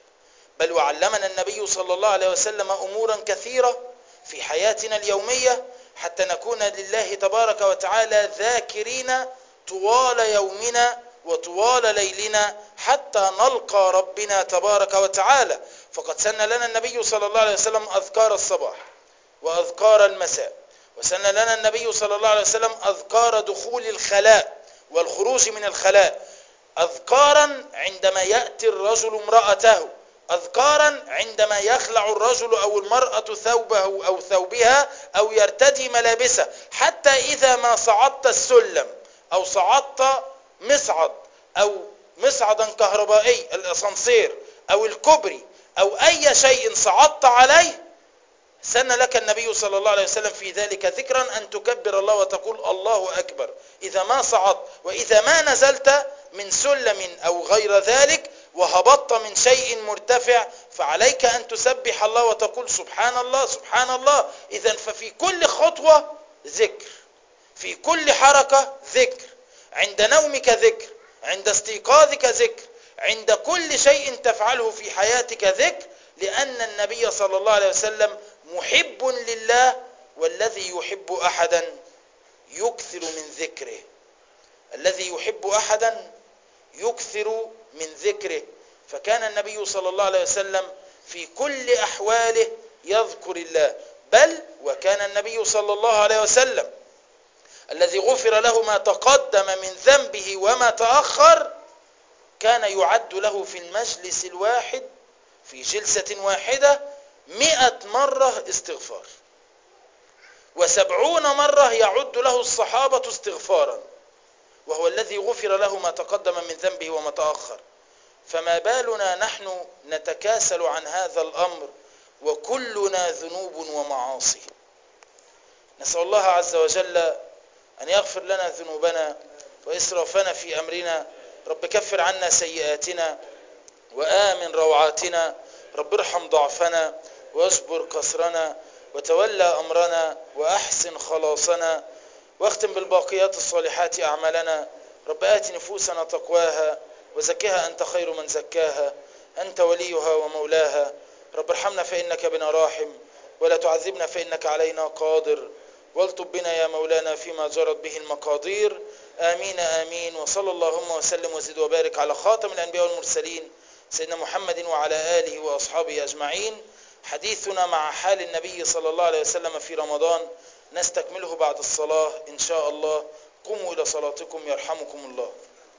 بل وعلمنا النبي صلى الله عليه وسلم أمورا كثيرة في حياتنا اليومية حتى نكون لله تبارك وتعالى ذاكرين طوال يومنا وطوال ليلنا حتى نلقى ربنا تبارك وتعالى. فقد سن لنا النبي صلى الله عليه وسلم أذكار الصباح وأذكار المساء، وسن لنا النبي صلى الله عليه وسلم أذكار دخول الخلاء والخروج من الخلاء، أذكارا عندما يأتي الرجل امرأته، أذكارا عندما يخلع الرجل أو المرأة ثوبه أو ثوبها أو يرتدي ملابسه، حتى إذا ما صعدت السلم أو صعدت مصعد أو مصعدا كهربائي الأسانسير أو الكوبري أو أي شيء صعدت عليه، سن لك النبي صلى الله عليه وسلم في ذلك ذكرا أن تكبر الله وتقول الله أكبر إذا ما صعدت. وإذا ما نزلت من سلم أو غير ذلك وهبطت من شيء مرتفع فعليك أن تسبح الله وتقول سبحان الله سبحان الله. إذا ففي كل خطوة ذكر، في كل حركة ذكر، عند نومك ذكر، عند استيقاظك ذكر، عند كل شيء تفعله في حياتك ذكر، لأن النبي صلى الله عليه وسلم محب لله، والذي يحب أحدا يكثر من ذكره، الذي يحب أحدا يكثر من ذكره. فكان النبي صلى الله عليه وسلم في كل أحواله يذكر الله. بل وكان النبي صلى الله عليه وسلم الذي غفر له ما تقدم من ذنبه وما تأخر كان يعد له في المجلس الواحد في جلسة واحدة 100 مرة استغفار، و70 مرة يعد له الصحابة استغفارا، وهو الذي غفر له ما تقدم من ذنبه وما تأخر. فما بالنا نحن نتكاسل عن هذا الأمر وكلنا ذنوب ومعاصي. نسأل الله عز وجل أن يغفر لنا ذنوبنا وإسرافنا في أمرنا. رب كفر عنا سيئاتنا وآمن روعاتنا. رب ارحم ضعفنا واجبر كسرنا وتولى أمرنا وأحسن خلاصنا واختم بالباقيات الصالحات أعمالنا. رب آت نفوسنا تقواها وزكها أنت خير من زكاها، أنت وليها ومولاها. رب ارحمنا فإنك بنا راحم، ولا تعذبنا فإنك علينا قادر، والطب بنا يا مولانا فيما جرت به المقادير. آمين آمين. وصلى اللهم وسلم وزد وبارك على خاتم الأنبياء والمرسلين سيدنا محمد وعلى آله وأصحابه أجمعين. حديثنا مع حال النبي صلى الله عليه وسلم في رمضان نستكمله بعد الصلاة إن شاء الله. قوموا إلى صلاتكم يرحمكم الله.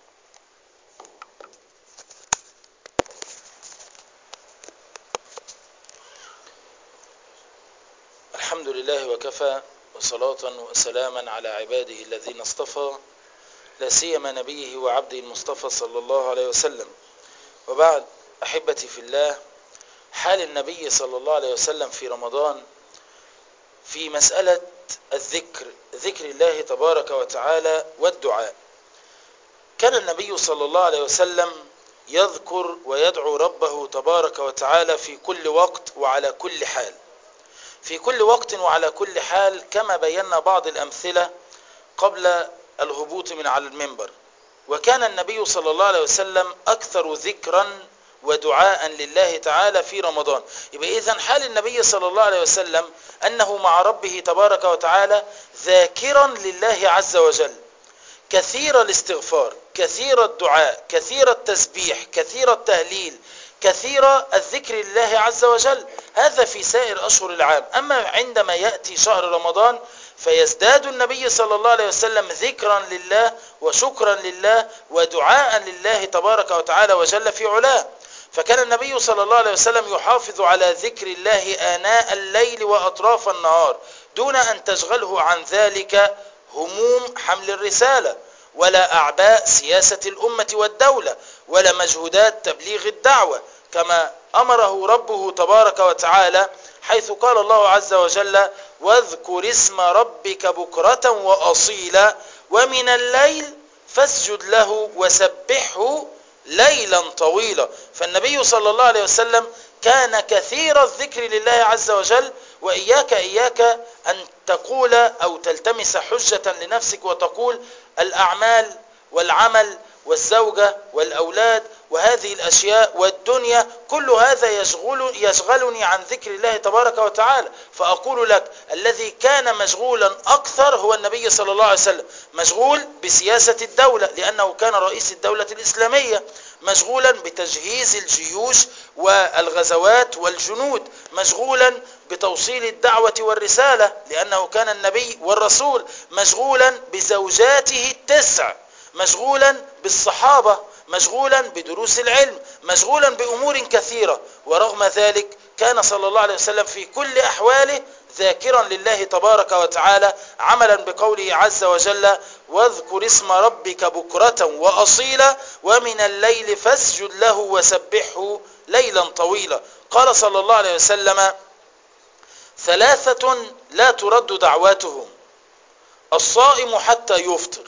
الحمد لله وكفى، وصلاة وسلاما على عباده الذين اصطفى، لا سيما نبيه وعبده المصطفى صلى الله عليه وسلم. وبعد، أحبتي في الله، حال النبي صلى الله عليه وسلم في رمضان في مسألة الذكر، ذكر الله تبارك وتعالى والدعاء. كان النبي صلى الله عليه وسلم يذكر ويدعو ربه تبارك وتعالى في كل وقت وعلى كل حال، في كل وقت وعلى كل حال، كما بينا بعض الأمثلة قبل الهبوط من على المنبر. وكان النبي صلى الله عليه وسلم أكثر ذكرا ودعاء لله تعالى في رمضان. يبقى إذن حال النبي صلى الله عليه وسلم أنه مع ربه تبارك وتعالى ذاكرا لله عز وجل، كثير الاستغفار، كثير الدعاء، كثير التسبيح، كثير التهليل، كثير الذكر لله عز وجل. هذا في سائر أشهر العام. أما عندما يأتي شهر رمضان فيزداد النبي صلى الله عليه وسلم ذكرا لله وشكرا لله ودعاء لله تبارك وتعالى وجل في علاه. فكان النبي صلى الله عليه وسلم يحافظ على ذكر الله آناء الليل وأطراف النهار دون أن تشغله عن ذلك هموم حمل الرسالة، ولا أعباء سياسة الأمة والدولة، ولا مجهودات تبليغ الدعوة، كما أمره ربه تبارك وتعالى حيث قال الله عز وجل: واذكر اسم ربك بكرة وأصيلا ومن الليل فاسجد له وسبحه ليلا طويلا. فالنبي صلى الله عليه وسلم كان كثير الذكر لله عز وجل. وإياك أن تقول أو تلتمس حجة لنفسك وتقول الأعمال والعمل والزوجة والأولاد وهذه الأشياء والدنيا كل هذا يشغلني عن ذكر الله تبارك وتعالى. فأقول لك الذي كان مشغولا أكثر هو النبي صلى الله عليه وسلم، مشغول بسياسة الدولة لأنه كان رئيس الدولة الإسلامية، مشغولا بتجهيز الجيوش والغزوات والجنود، مشغولا بتوصيل الدعوة والرسالة لأنه كان النبي والرسول، مشغولا بزوجاته 9، مشغولا بالصحابة، مشغولا بدروس العلم، مشغولا بأمور كثيرة. ورغم ذلك كان صلى الله عليه وسلم في كل أحواله ذاكرا لله تبارك وتعالى، عملا بقوله عز وجل: واذكر اسم ربك بكرة وأصيلا ومن الليل فاسجد له وسبحه ليلا طويلا. قال صلى الله عليه وسلم: 3 لا ترد دعواتهم: الصائم حتى يفطر.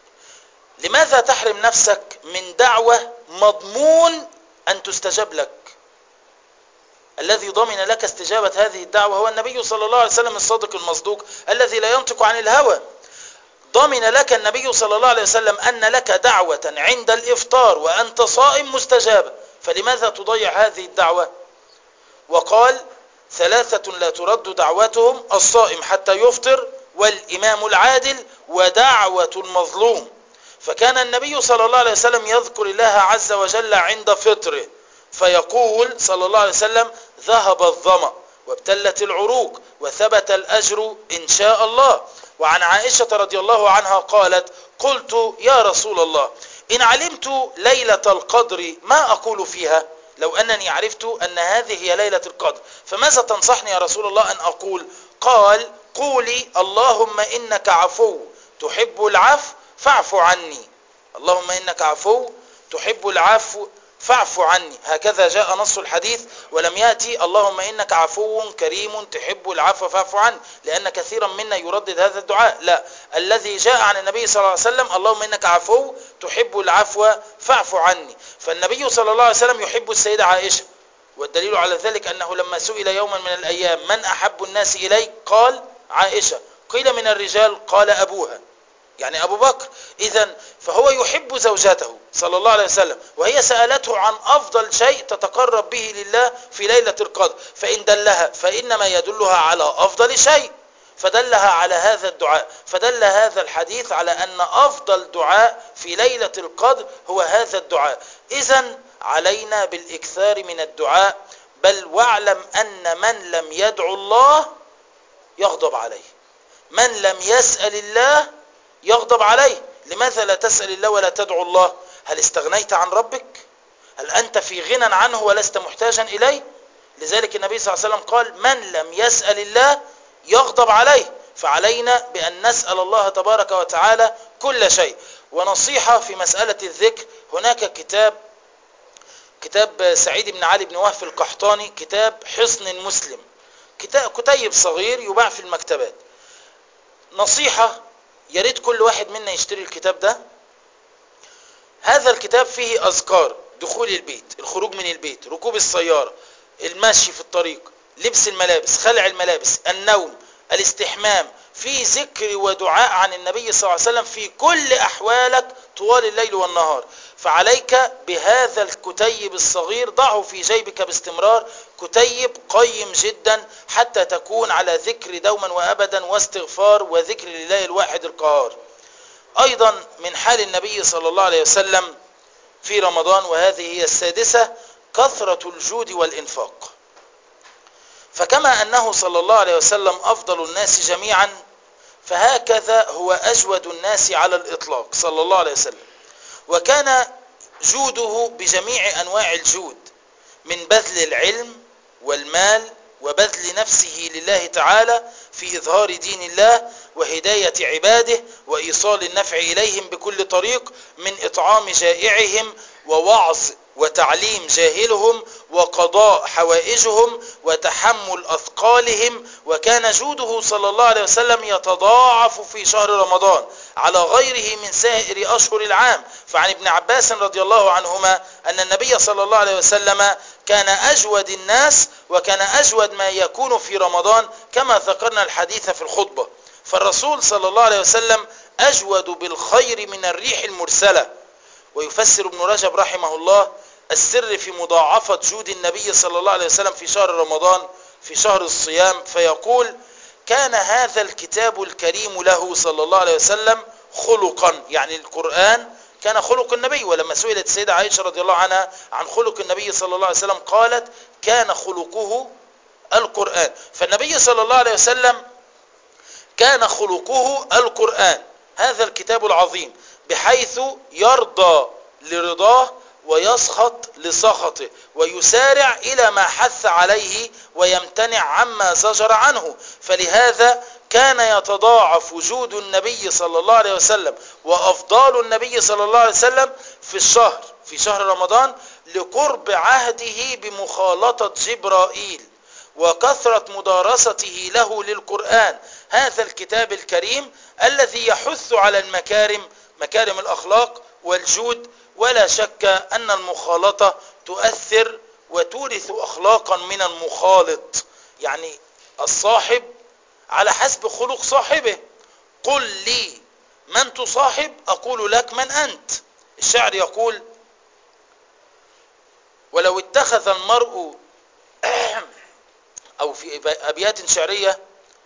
لماذا تحرم نفسك من دعوة مضمون أن تستجاب لك؟ الذي ضمن لك استجابة هذه الدعوة هو النبي صلى الله عليه وسلم الصادق المصدوق الذي لا ينطق عن الهوى. ضمن لك النبي صلى الله عليه وسلم أن لك دعوة عند الإفطار وأنت صائم مستجابة، فلماذا تضيع هذه الدعوة؟ وقال: 3 لا ترد دعوتهم: الصائم حتى يفطر والإمام العادل ودعوة المظلوم. فكان النبي صلى الله عليه وسلم يذكر الله عز وجل عند فطره فيقول صلى الله عليه وسلم: ذهب الظمأ وابتلت العروق وثبت الأجر إن شاء الله. وعن عائشة رضي الله عنها قالت: قلت يا رسول الله إن علمت ليلة القدر ما أقول فيها؟ لو أنني عرفت أن هذه هي ليلة القدر فماذا تنصحني يا رسول الله أن أقول؟ قال: قولي اللهم إنك عفو تحب العفو فاعف عني، اللهم إنك عفو تحب العفو فاعف عني. هكذا جاء نص الحديث، ولم يأتي اللهم إنك عفو كريم تحب العفو فاعف عني، لأن كثيرا منا يردد هذا الدعاء. لا، الذي جاء عن النبي صلى الله عليه وسلم اللهم إنك عفو تحب العفو فاعف عني. فالنبي صلى الله عليه وسلم يحب السيدة عائشة، والدليل على ذلك أنه لما سئل يوما من الأيام من أحب الناس إليك قال عائشة، قيل من الرجال قال أبوها، يعني أبو بكر. إذن فهو يحب زوجته صلى الله عليه وسلم، وهي سألته عن أفضل شيء تتقرب به لله في ليلة القدر، فإن دلها فإنما يدلها على أفضل شيء، فدلها على هذا الدعاء. فدل هذا الحديث على أن أفضل دعاء في ليلة القدر هو هذا الدعاء. إذن علينا بالإكثار من الدعاء، بل واعلم أن من لم يدعو الله يغضب عليه، من لم يسأل الله يغضب عليه. لماذا لا تسأل الله ولا تدعو الله؟ هل استغنيت عن ربك؟ هل أنت في غنى عنه ولست محتاجا إليه؟ لذلك النبي صلى الله عليه وسلم قال: من لم يسأل الله يغضب عليه. فعلينا بأن نسأل الله تبارك وتعالى كل شيء. ونصيحة في مسألة الذكر، هناك كتاب سعيد بن علي بن وهب القحطاني، كتاب حصن المسلم، كتيب صغير يباع في المكتبات. نصيحة، يريد كل واحد منا يشتري الكتاب ده. هذا الكتاب فيه أذكار دخول البيت، الخروج من البيت، ركوب السيارة، المشي في الطريق، لبس الملابس، خلع الملابس، النوم، الاستحمام، في ذكر ودعاء عن النبي صلى الله عليه وسلم في كل أحوالك طوال الليل والنهار. فعليك بهذا الكتيب الصغير، ضعه في جيبك باستمرار، كتيب قيم جدا حتى تكون على ذكر دوما وأبدا واستغفار وذكر لله الواحد القهار. أيضا من حال النبي صلى الله عليه وسلم في رمضان، وهذه هي السادسة، كثرة الجود والإنفاق. فكما أنه صلى الله عليه وسلم أفضل الناس جميعا، فهكذا هو أجود الناس على الإطلاق صلى الله عليه وسلم. وكان جوده بجميع أنواع الجود، من بذل العلم والمال وبذل نفسه لله تعالى في إظهار دين الله وهداية عباده وإيصال النفع إليهم بكل طريق، من إطعام جائعهم ووعظ وتعليم جاهلهم وقضاء حوائجهم وتحمل أثقالهم. وكان جوده صلى الله عليه وسلم يتضاعف في شهر رمضان على غيره من سائر أشهر العام. فعن ابن عباس رضي الله عنهما أن النبي صلى الله عليه وسلم كان أجود الناس، وكان أجود ما يكون في رمضان كما ذكرنا الحديث في الخطبة. فالرسول صلى الله عليه وسلم أجود بالخير من الريح المرسلة. ويفسر ابن رجب رحمه الله السر في مضاعفة جود النبي صلى الله عليه وسلم في شهر رمضان في شهر الصيام، فيقول: كان هذا الكتاب الكريم له صلى الله عليه وسلم خلقا، يعني القرآن كان خلق النبي. ولما سئلت السيدة عائشة رضي الله عنها عن خلق النبي صلى الله عليه وسلم قالت: كان خلقه القرآن. فالنبي صلى الله عليه وسلم كان خلقه القرآن، هذا الكتاب العظيم، بحيث يرضى لرضاه ويسخط لسخطه ويسارع إلى ما حث عليه ويمتنع عما زجر عنه. فلهذا كان يتضاعف جود النبي صلى الله عليه وسلم وأفضال النبي صلى الله عليه وسلم في شهر رمضان لقرب عهده بمخالطة جبرائيل وكثرة مدارسته له للقرآن، هذا الكتاب الكريم الذي يحث على مكارم الأخلاق والجود. ولا شك أن المخالطة تؤثر وتورث أخلاقا من المخالط، يعني الصاحب على حسب خلق صاحبه. قل لي من تصاحب أقول لك من أنت. الشاعر يقول: ولو اتخذ المرء أو في أبيات شعرية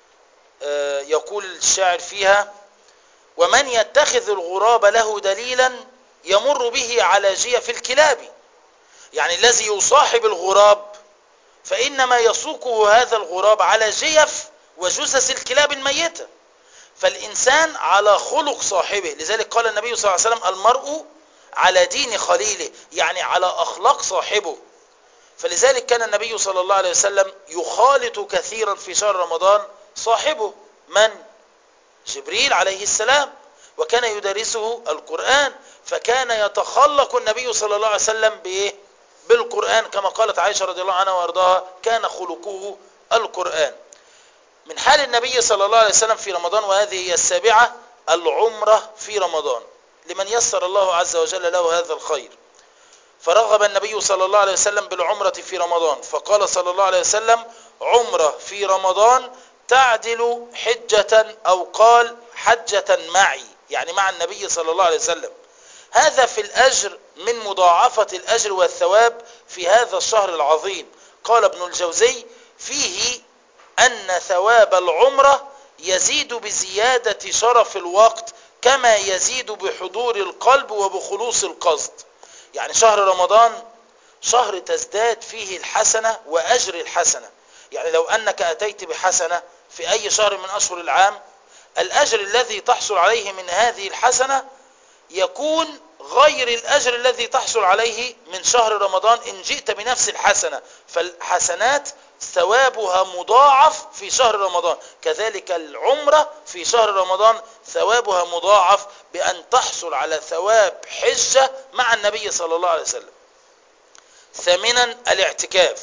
يقول الشاعر فيها: ومن يتخذ الغراب له دليلا يمر به على جيف الكلاب. يعني الذي يصاحب الغراب فإنما يسوقه هذا الغراب على جيف وجثث الكلاب الميتة. فالإنسان على خلق صاحبه، لذلك قال النبي صلى الله عليه وسلم: المرء على دين خليله، يعني على أخلاق صاحبه. فلذلك كان النبي صلى الله عليه وسلم يخالط كثيرا في شهر رمضان صاحبه من؟ جبريل عليه السلام، وكان يدرسه القرآن، فكان يتخلق النبي صلى الله عليه وسلم بإيه؟ بالقرآن، كما قالت عائشة رضي الله عنها وارضاها: كان خلقه القرآن. من حال النبي صلى الله عليه وسلم في رمضان، وهذه هي السابعة، العمرة في رمضان لمن يسر الله عز وجل له هذا الخير. فرغب النبي صلى الله عليه وسلم بالعمرة في رمضان، فقال صلى الله عليه وسلم: عمرة في رمضان تعدل حجة، أو قال حجة معي، يعني مع النبي صلى الله عليه وسلم. هذا في الأجر من مضاعفة الأجر والثواب في هذا الشهر العظيم. قال ابن الجوزي: فيه أن ثواب العمرة يزيد بزيادة شرف الوقت كما يزيد بحضور القلب وبخلوص القصد. يعني شهر رمضان شهر تزداد فيه الحسنة وأجر الحسنة. يعني لو أنك أتيت بحسنة في أي شهر من أشهر العام، الأجر الذي تحصل عليه من هذه الحسنة يكون غير الأجر الذي تحصل عليه من شهر رمضان إن جئت بنفس الحسنة. فالحسنات ثوابها مضاعف في شهر رمضان، كذلك العمرة في شهر رمضان ثوابها مضاعف بأن تحصل على ثواب حجة مع النبي صلى الله عليه وسلم. ثامنا، الاعتكاف.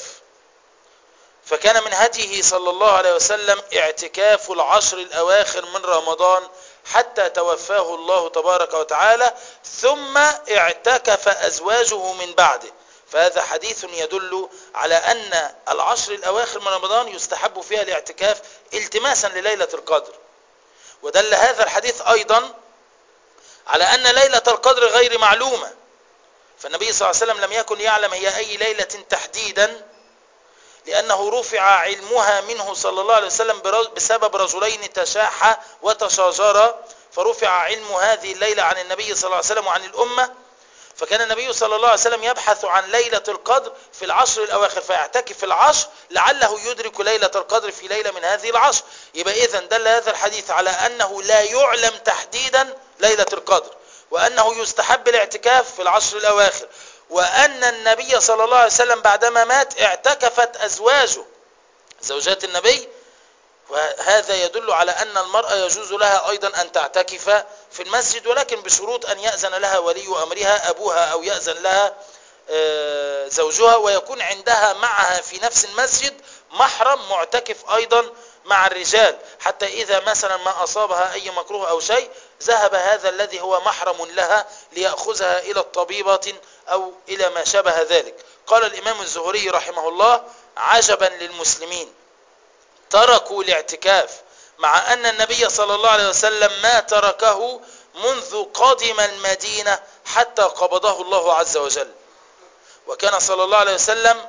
فكان من هديه صلى الله عليه وسلم اعتكاف العشر الأواخر من رمضان حتى توفاه الله تبارك وتعالى، ثم اعتكف أزواجه من بعده. فهذا حديث يدل على أن العشر الأواخر من رمضان يستحب فيها الاعتكاف التماسا لليلة القدر. ودل هذا الحديث أيضا على أن ليلة القدر غير معلومة، فالنبي صلى الله عليه وسلم لم يكن يعلم هي أي ليلة تحديدا، لأنه رفع علمها منه صلى الله عليه وسلم بسبب رجلين تشاحا وتشاجرا، فرفع علم هذه الليلة عن النبي صلى الله عليه وسلم وعن الأمة. فكان النبي صلى الله عليه وسلم يبحث عن ليلة القدر في العشر الأواخر، فيعتكف في العشر لعله يدرك ليلة القدر في ليلة من هذه العشر. يبقى إذن دل هذا الحديث على أنه لا يعلم تحديدا ليلة القدر، وأنه يستحب الاعتكاف في العشر الأواخر، وأن النبي صلى الله عليه وسلم بعدما مات اعتكفت أزواجه زوجات النبي، وهذا يدل على أن المرأة يجوز لها أيضا أن تعتكف في المسجد، ولكن بشروط أن يأذن لها ولي أمرها أبوها أو يأذن لها زوجها، ويكون عندها معها في نفس المسجد محرم معتكف أيضا مع الرجال، حتى إذا مثلا ما أصابها أي مكروه أو شيء ذهب هذا الذي هو محرم لها ليأخذها إلى الطبيبة أو إلى ما شابه ذلك. قال الإمام الزهري رحمه الله: عجبا للمسلمين تركوا الاعتكاف مع أن النبي صلى الله عليه وسلم ما تركه منذ قدم المدينة حتى قبضه الله عز وجل. وكان صلى الله عليه وسلم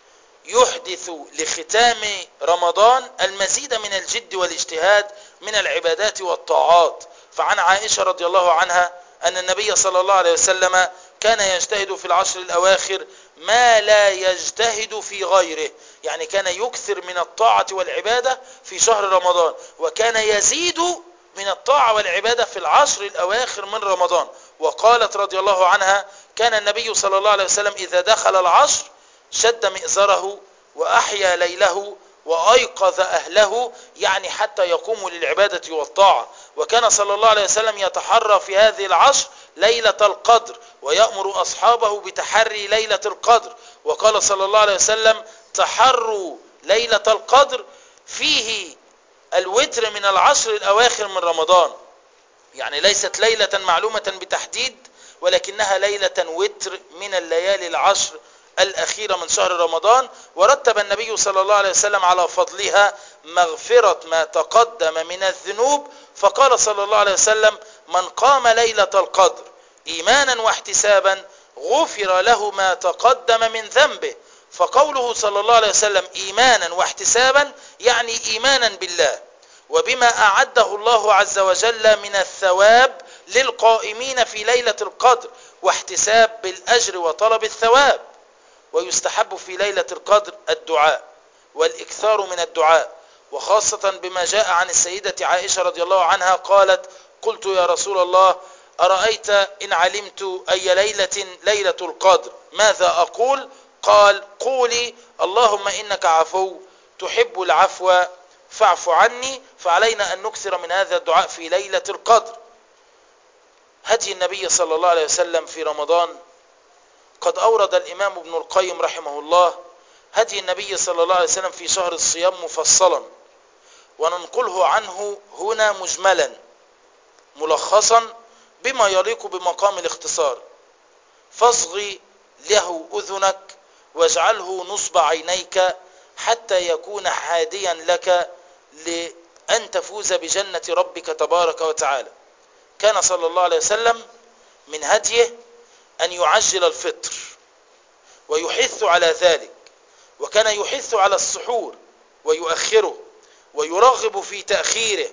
يحدث لختام رمضان المزيد من الجد والاجتهاد من العبادات والطاعات. فعن عائشة رضي الله عنها أن النبي صلى الله عليه وسلم كان يجتهد في العشر الأواخر ما لا يجتهد في غيره، يعني كان يكثر من الطاعة والعبادة في شهر رمضان، وكان يزيد من الطاعة والعبادة في العشر الأواخر من رمضان. وقالت رضي الله عنها: كان النبي صلى الله عليه وسلم إذا دخل العشر شد مئزره وأحيا ليله وأيقظ أهله، يعني حتى يقوموا للعبادة والطاعة. وكان صلى الله عليه وسلم يتحرى في هذه العشر ليلة القدر، ويأمر أصحابه بتحري ليلة القدر. وقال صلى الله عليه وسلم: تحروا ليلة القدر، فيه الوتر من العشر الأواخر من رمضان، يعني ليست ليلة معلومة بتحديد، ولكنها ليلة وتر من الليالي العشر الأخيرة من شهر رمضان. ورتب النبي صلى الله عليه وسلم على فضلها مغفرة ما تقدم من الذنوب، فقال صلى الله عليه وسلم: من قام ليلة القدر إيمانا واحتسابا غفر له ما تقدم من ذنبه. فقوله صلى الله عليه وسلم إيمانا واحتسابا يعني إيمانا بالله وبما أعده الله عز وجل من الثواب للقائمين في ليلة القدر، واحتساب بالأجر وطلب الثواب. ويستحب في ليلة القدر الدعاء والإكثار من الدعاء، وخاصة بما جاء عن السيدة عائشة رضي الله عنها قالت: قلت يا رسول الله أرأيت إن علمت أي ليلة القدر ماذا أقول؟ قال: قولي اللهم إنك عفو تحب العفو فاعف عني. فعلينا أن نكثر من هذا الدعاء في ليلة القدر. هدي النبي صلى الله عليه وسلم في رمضان، قد أورد الإمام ابن القيم رحمه الله هدي النبي صلى الله عليه وسلم في شهر الصيام مفصلا، وننقله عنه هنا مجملا ملخصا بما يليق بمقام الاختصار. فاصغي له أذنك واجعله نصب عينيك حتى يكون حاديا لك لأن تفوز بجنة ربك تبارك وتعالى. كان صلى الله عليه وسلم من هديه أن يعجل الفطر ويحث على ذلك، وكان يحث على السحور ويؤخره ويرغب في تأخيره،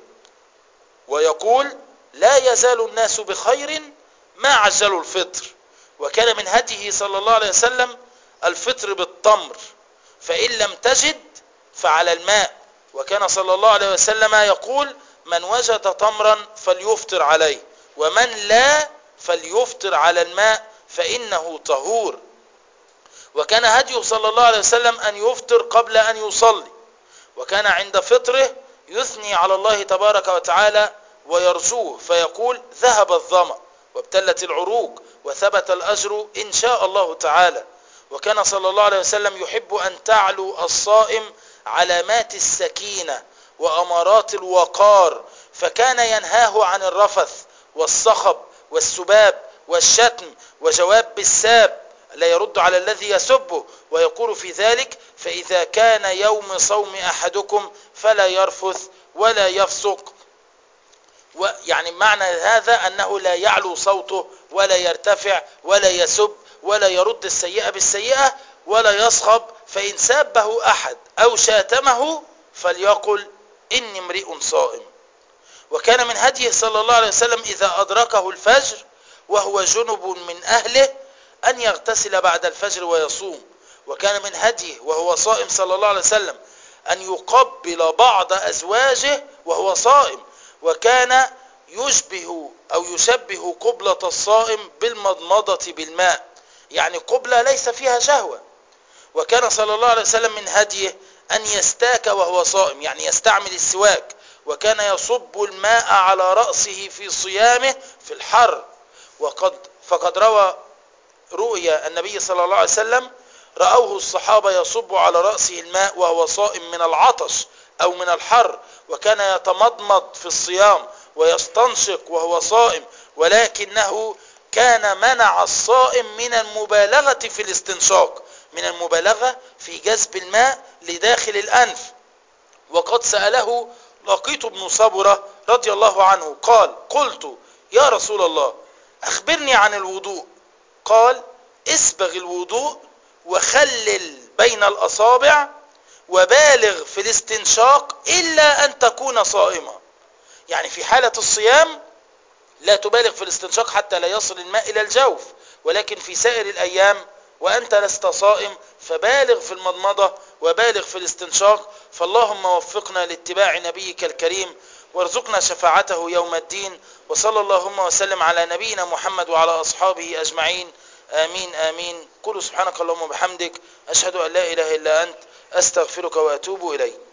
ويقول: لا يزال الناس بخير ما عجلوا الفطر. وكان من هديه صلى الله عليه وسلم الفطر بالتمر، فإن لم تجد فعلى الماء. وكان صلى الله عليه وسلم يقول: من وجد تمرا فليفطر عليه، ومن لا فليفطر على الماء فإنه طهور. وكان هديه صلى الله عليه وسلم أن يفطر قبل أن يصلي، وكان عند فطره يثني على الله تبارك وتعالى ويرجوه، فيقول: ذهب الظمأ وابتلت العروق وثبت الأجر إن شاء الله تعالى. وكان صلى الله عليه وسلم يحب أن تعلو الصائم علامات السكينة وأمارات الوقار، فكان ينهاه عن الرفث والصخب والسباب والشتم وجواب بالساب، لا يرد على الذي يسبه، ويقول في ذلك: فإذا كان يوم صوم أحدكم فلا يرفث ولا يفسق. يعني معنى هذا أنه لا يعلو صوته ولا يرتفع ولا يسب ولا يرد السيئة بالسيئة ولا يصخب، فإن سابه أحد أو شاتمه فليقل: إني امرئ صائم. وكان من هديه صلى الله عليه وسلم إذا أدركه الفجر وهو جنب من أهله أن يغتسل بعد الفجر ويصوم، وكان من هديه وهو صائم صلى الله عليه وسلم أن يقبل بعض أزواجه وهو صائم، وكان يشبه أو يشبه قبلة الصائم بالمضمضة بالماء، يعني قبلة ليس فيها شهوة. وكان صلى الله عليه وسلم من هديه أن يستاك وهو صائم، يعني يستعمل السواك، وكان يصب الماء على رأسه في صيامه في الحر. فقد رؤيا النبي صلى الله عليه وسلم رأوه الصحابة يصب على رأسه الماء وهو صائم من العطش أو من الحر، وكان يتمضمض في الصيام ويستنشق وهو صائم، ولكنه كان منع الصائم من المبالغة في الاستنشاق، من المبالغة في جذب الماء لداخل الأنف. وقد سأله لقيط بن صبرة رضي الله عنه قال: قلت يا رسول الله أخبرني عن الوضوء. قال: اسبغ الوضوء وخلل بين الأصابع وبالغ في الاستنشاق إلا أن تكون صائما. يعني في حالة الصيام لا تبالغ في الاستنشاق حتى لا يصل الماء إلى الجوف، ولكن في سائر الأيام وأنت لست صائم فبالغ في المضمضة وبالغ في الاستنشاق. فاللهم وفقنا لاتباع نبيك الكريم وارزقنا شفاعته يوم الدين، وصلى اللهم وسلم على نبينا محمد وعلى أصحابه أجمعين. آمين آمين. قل سبحانك اللهم وبحمدك، أشهد أن لا إله إلا أنت، أستغفرك وأتوب إليك.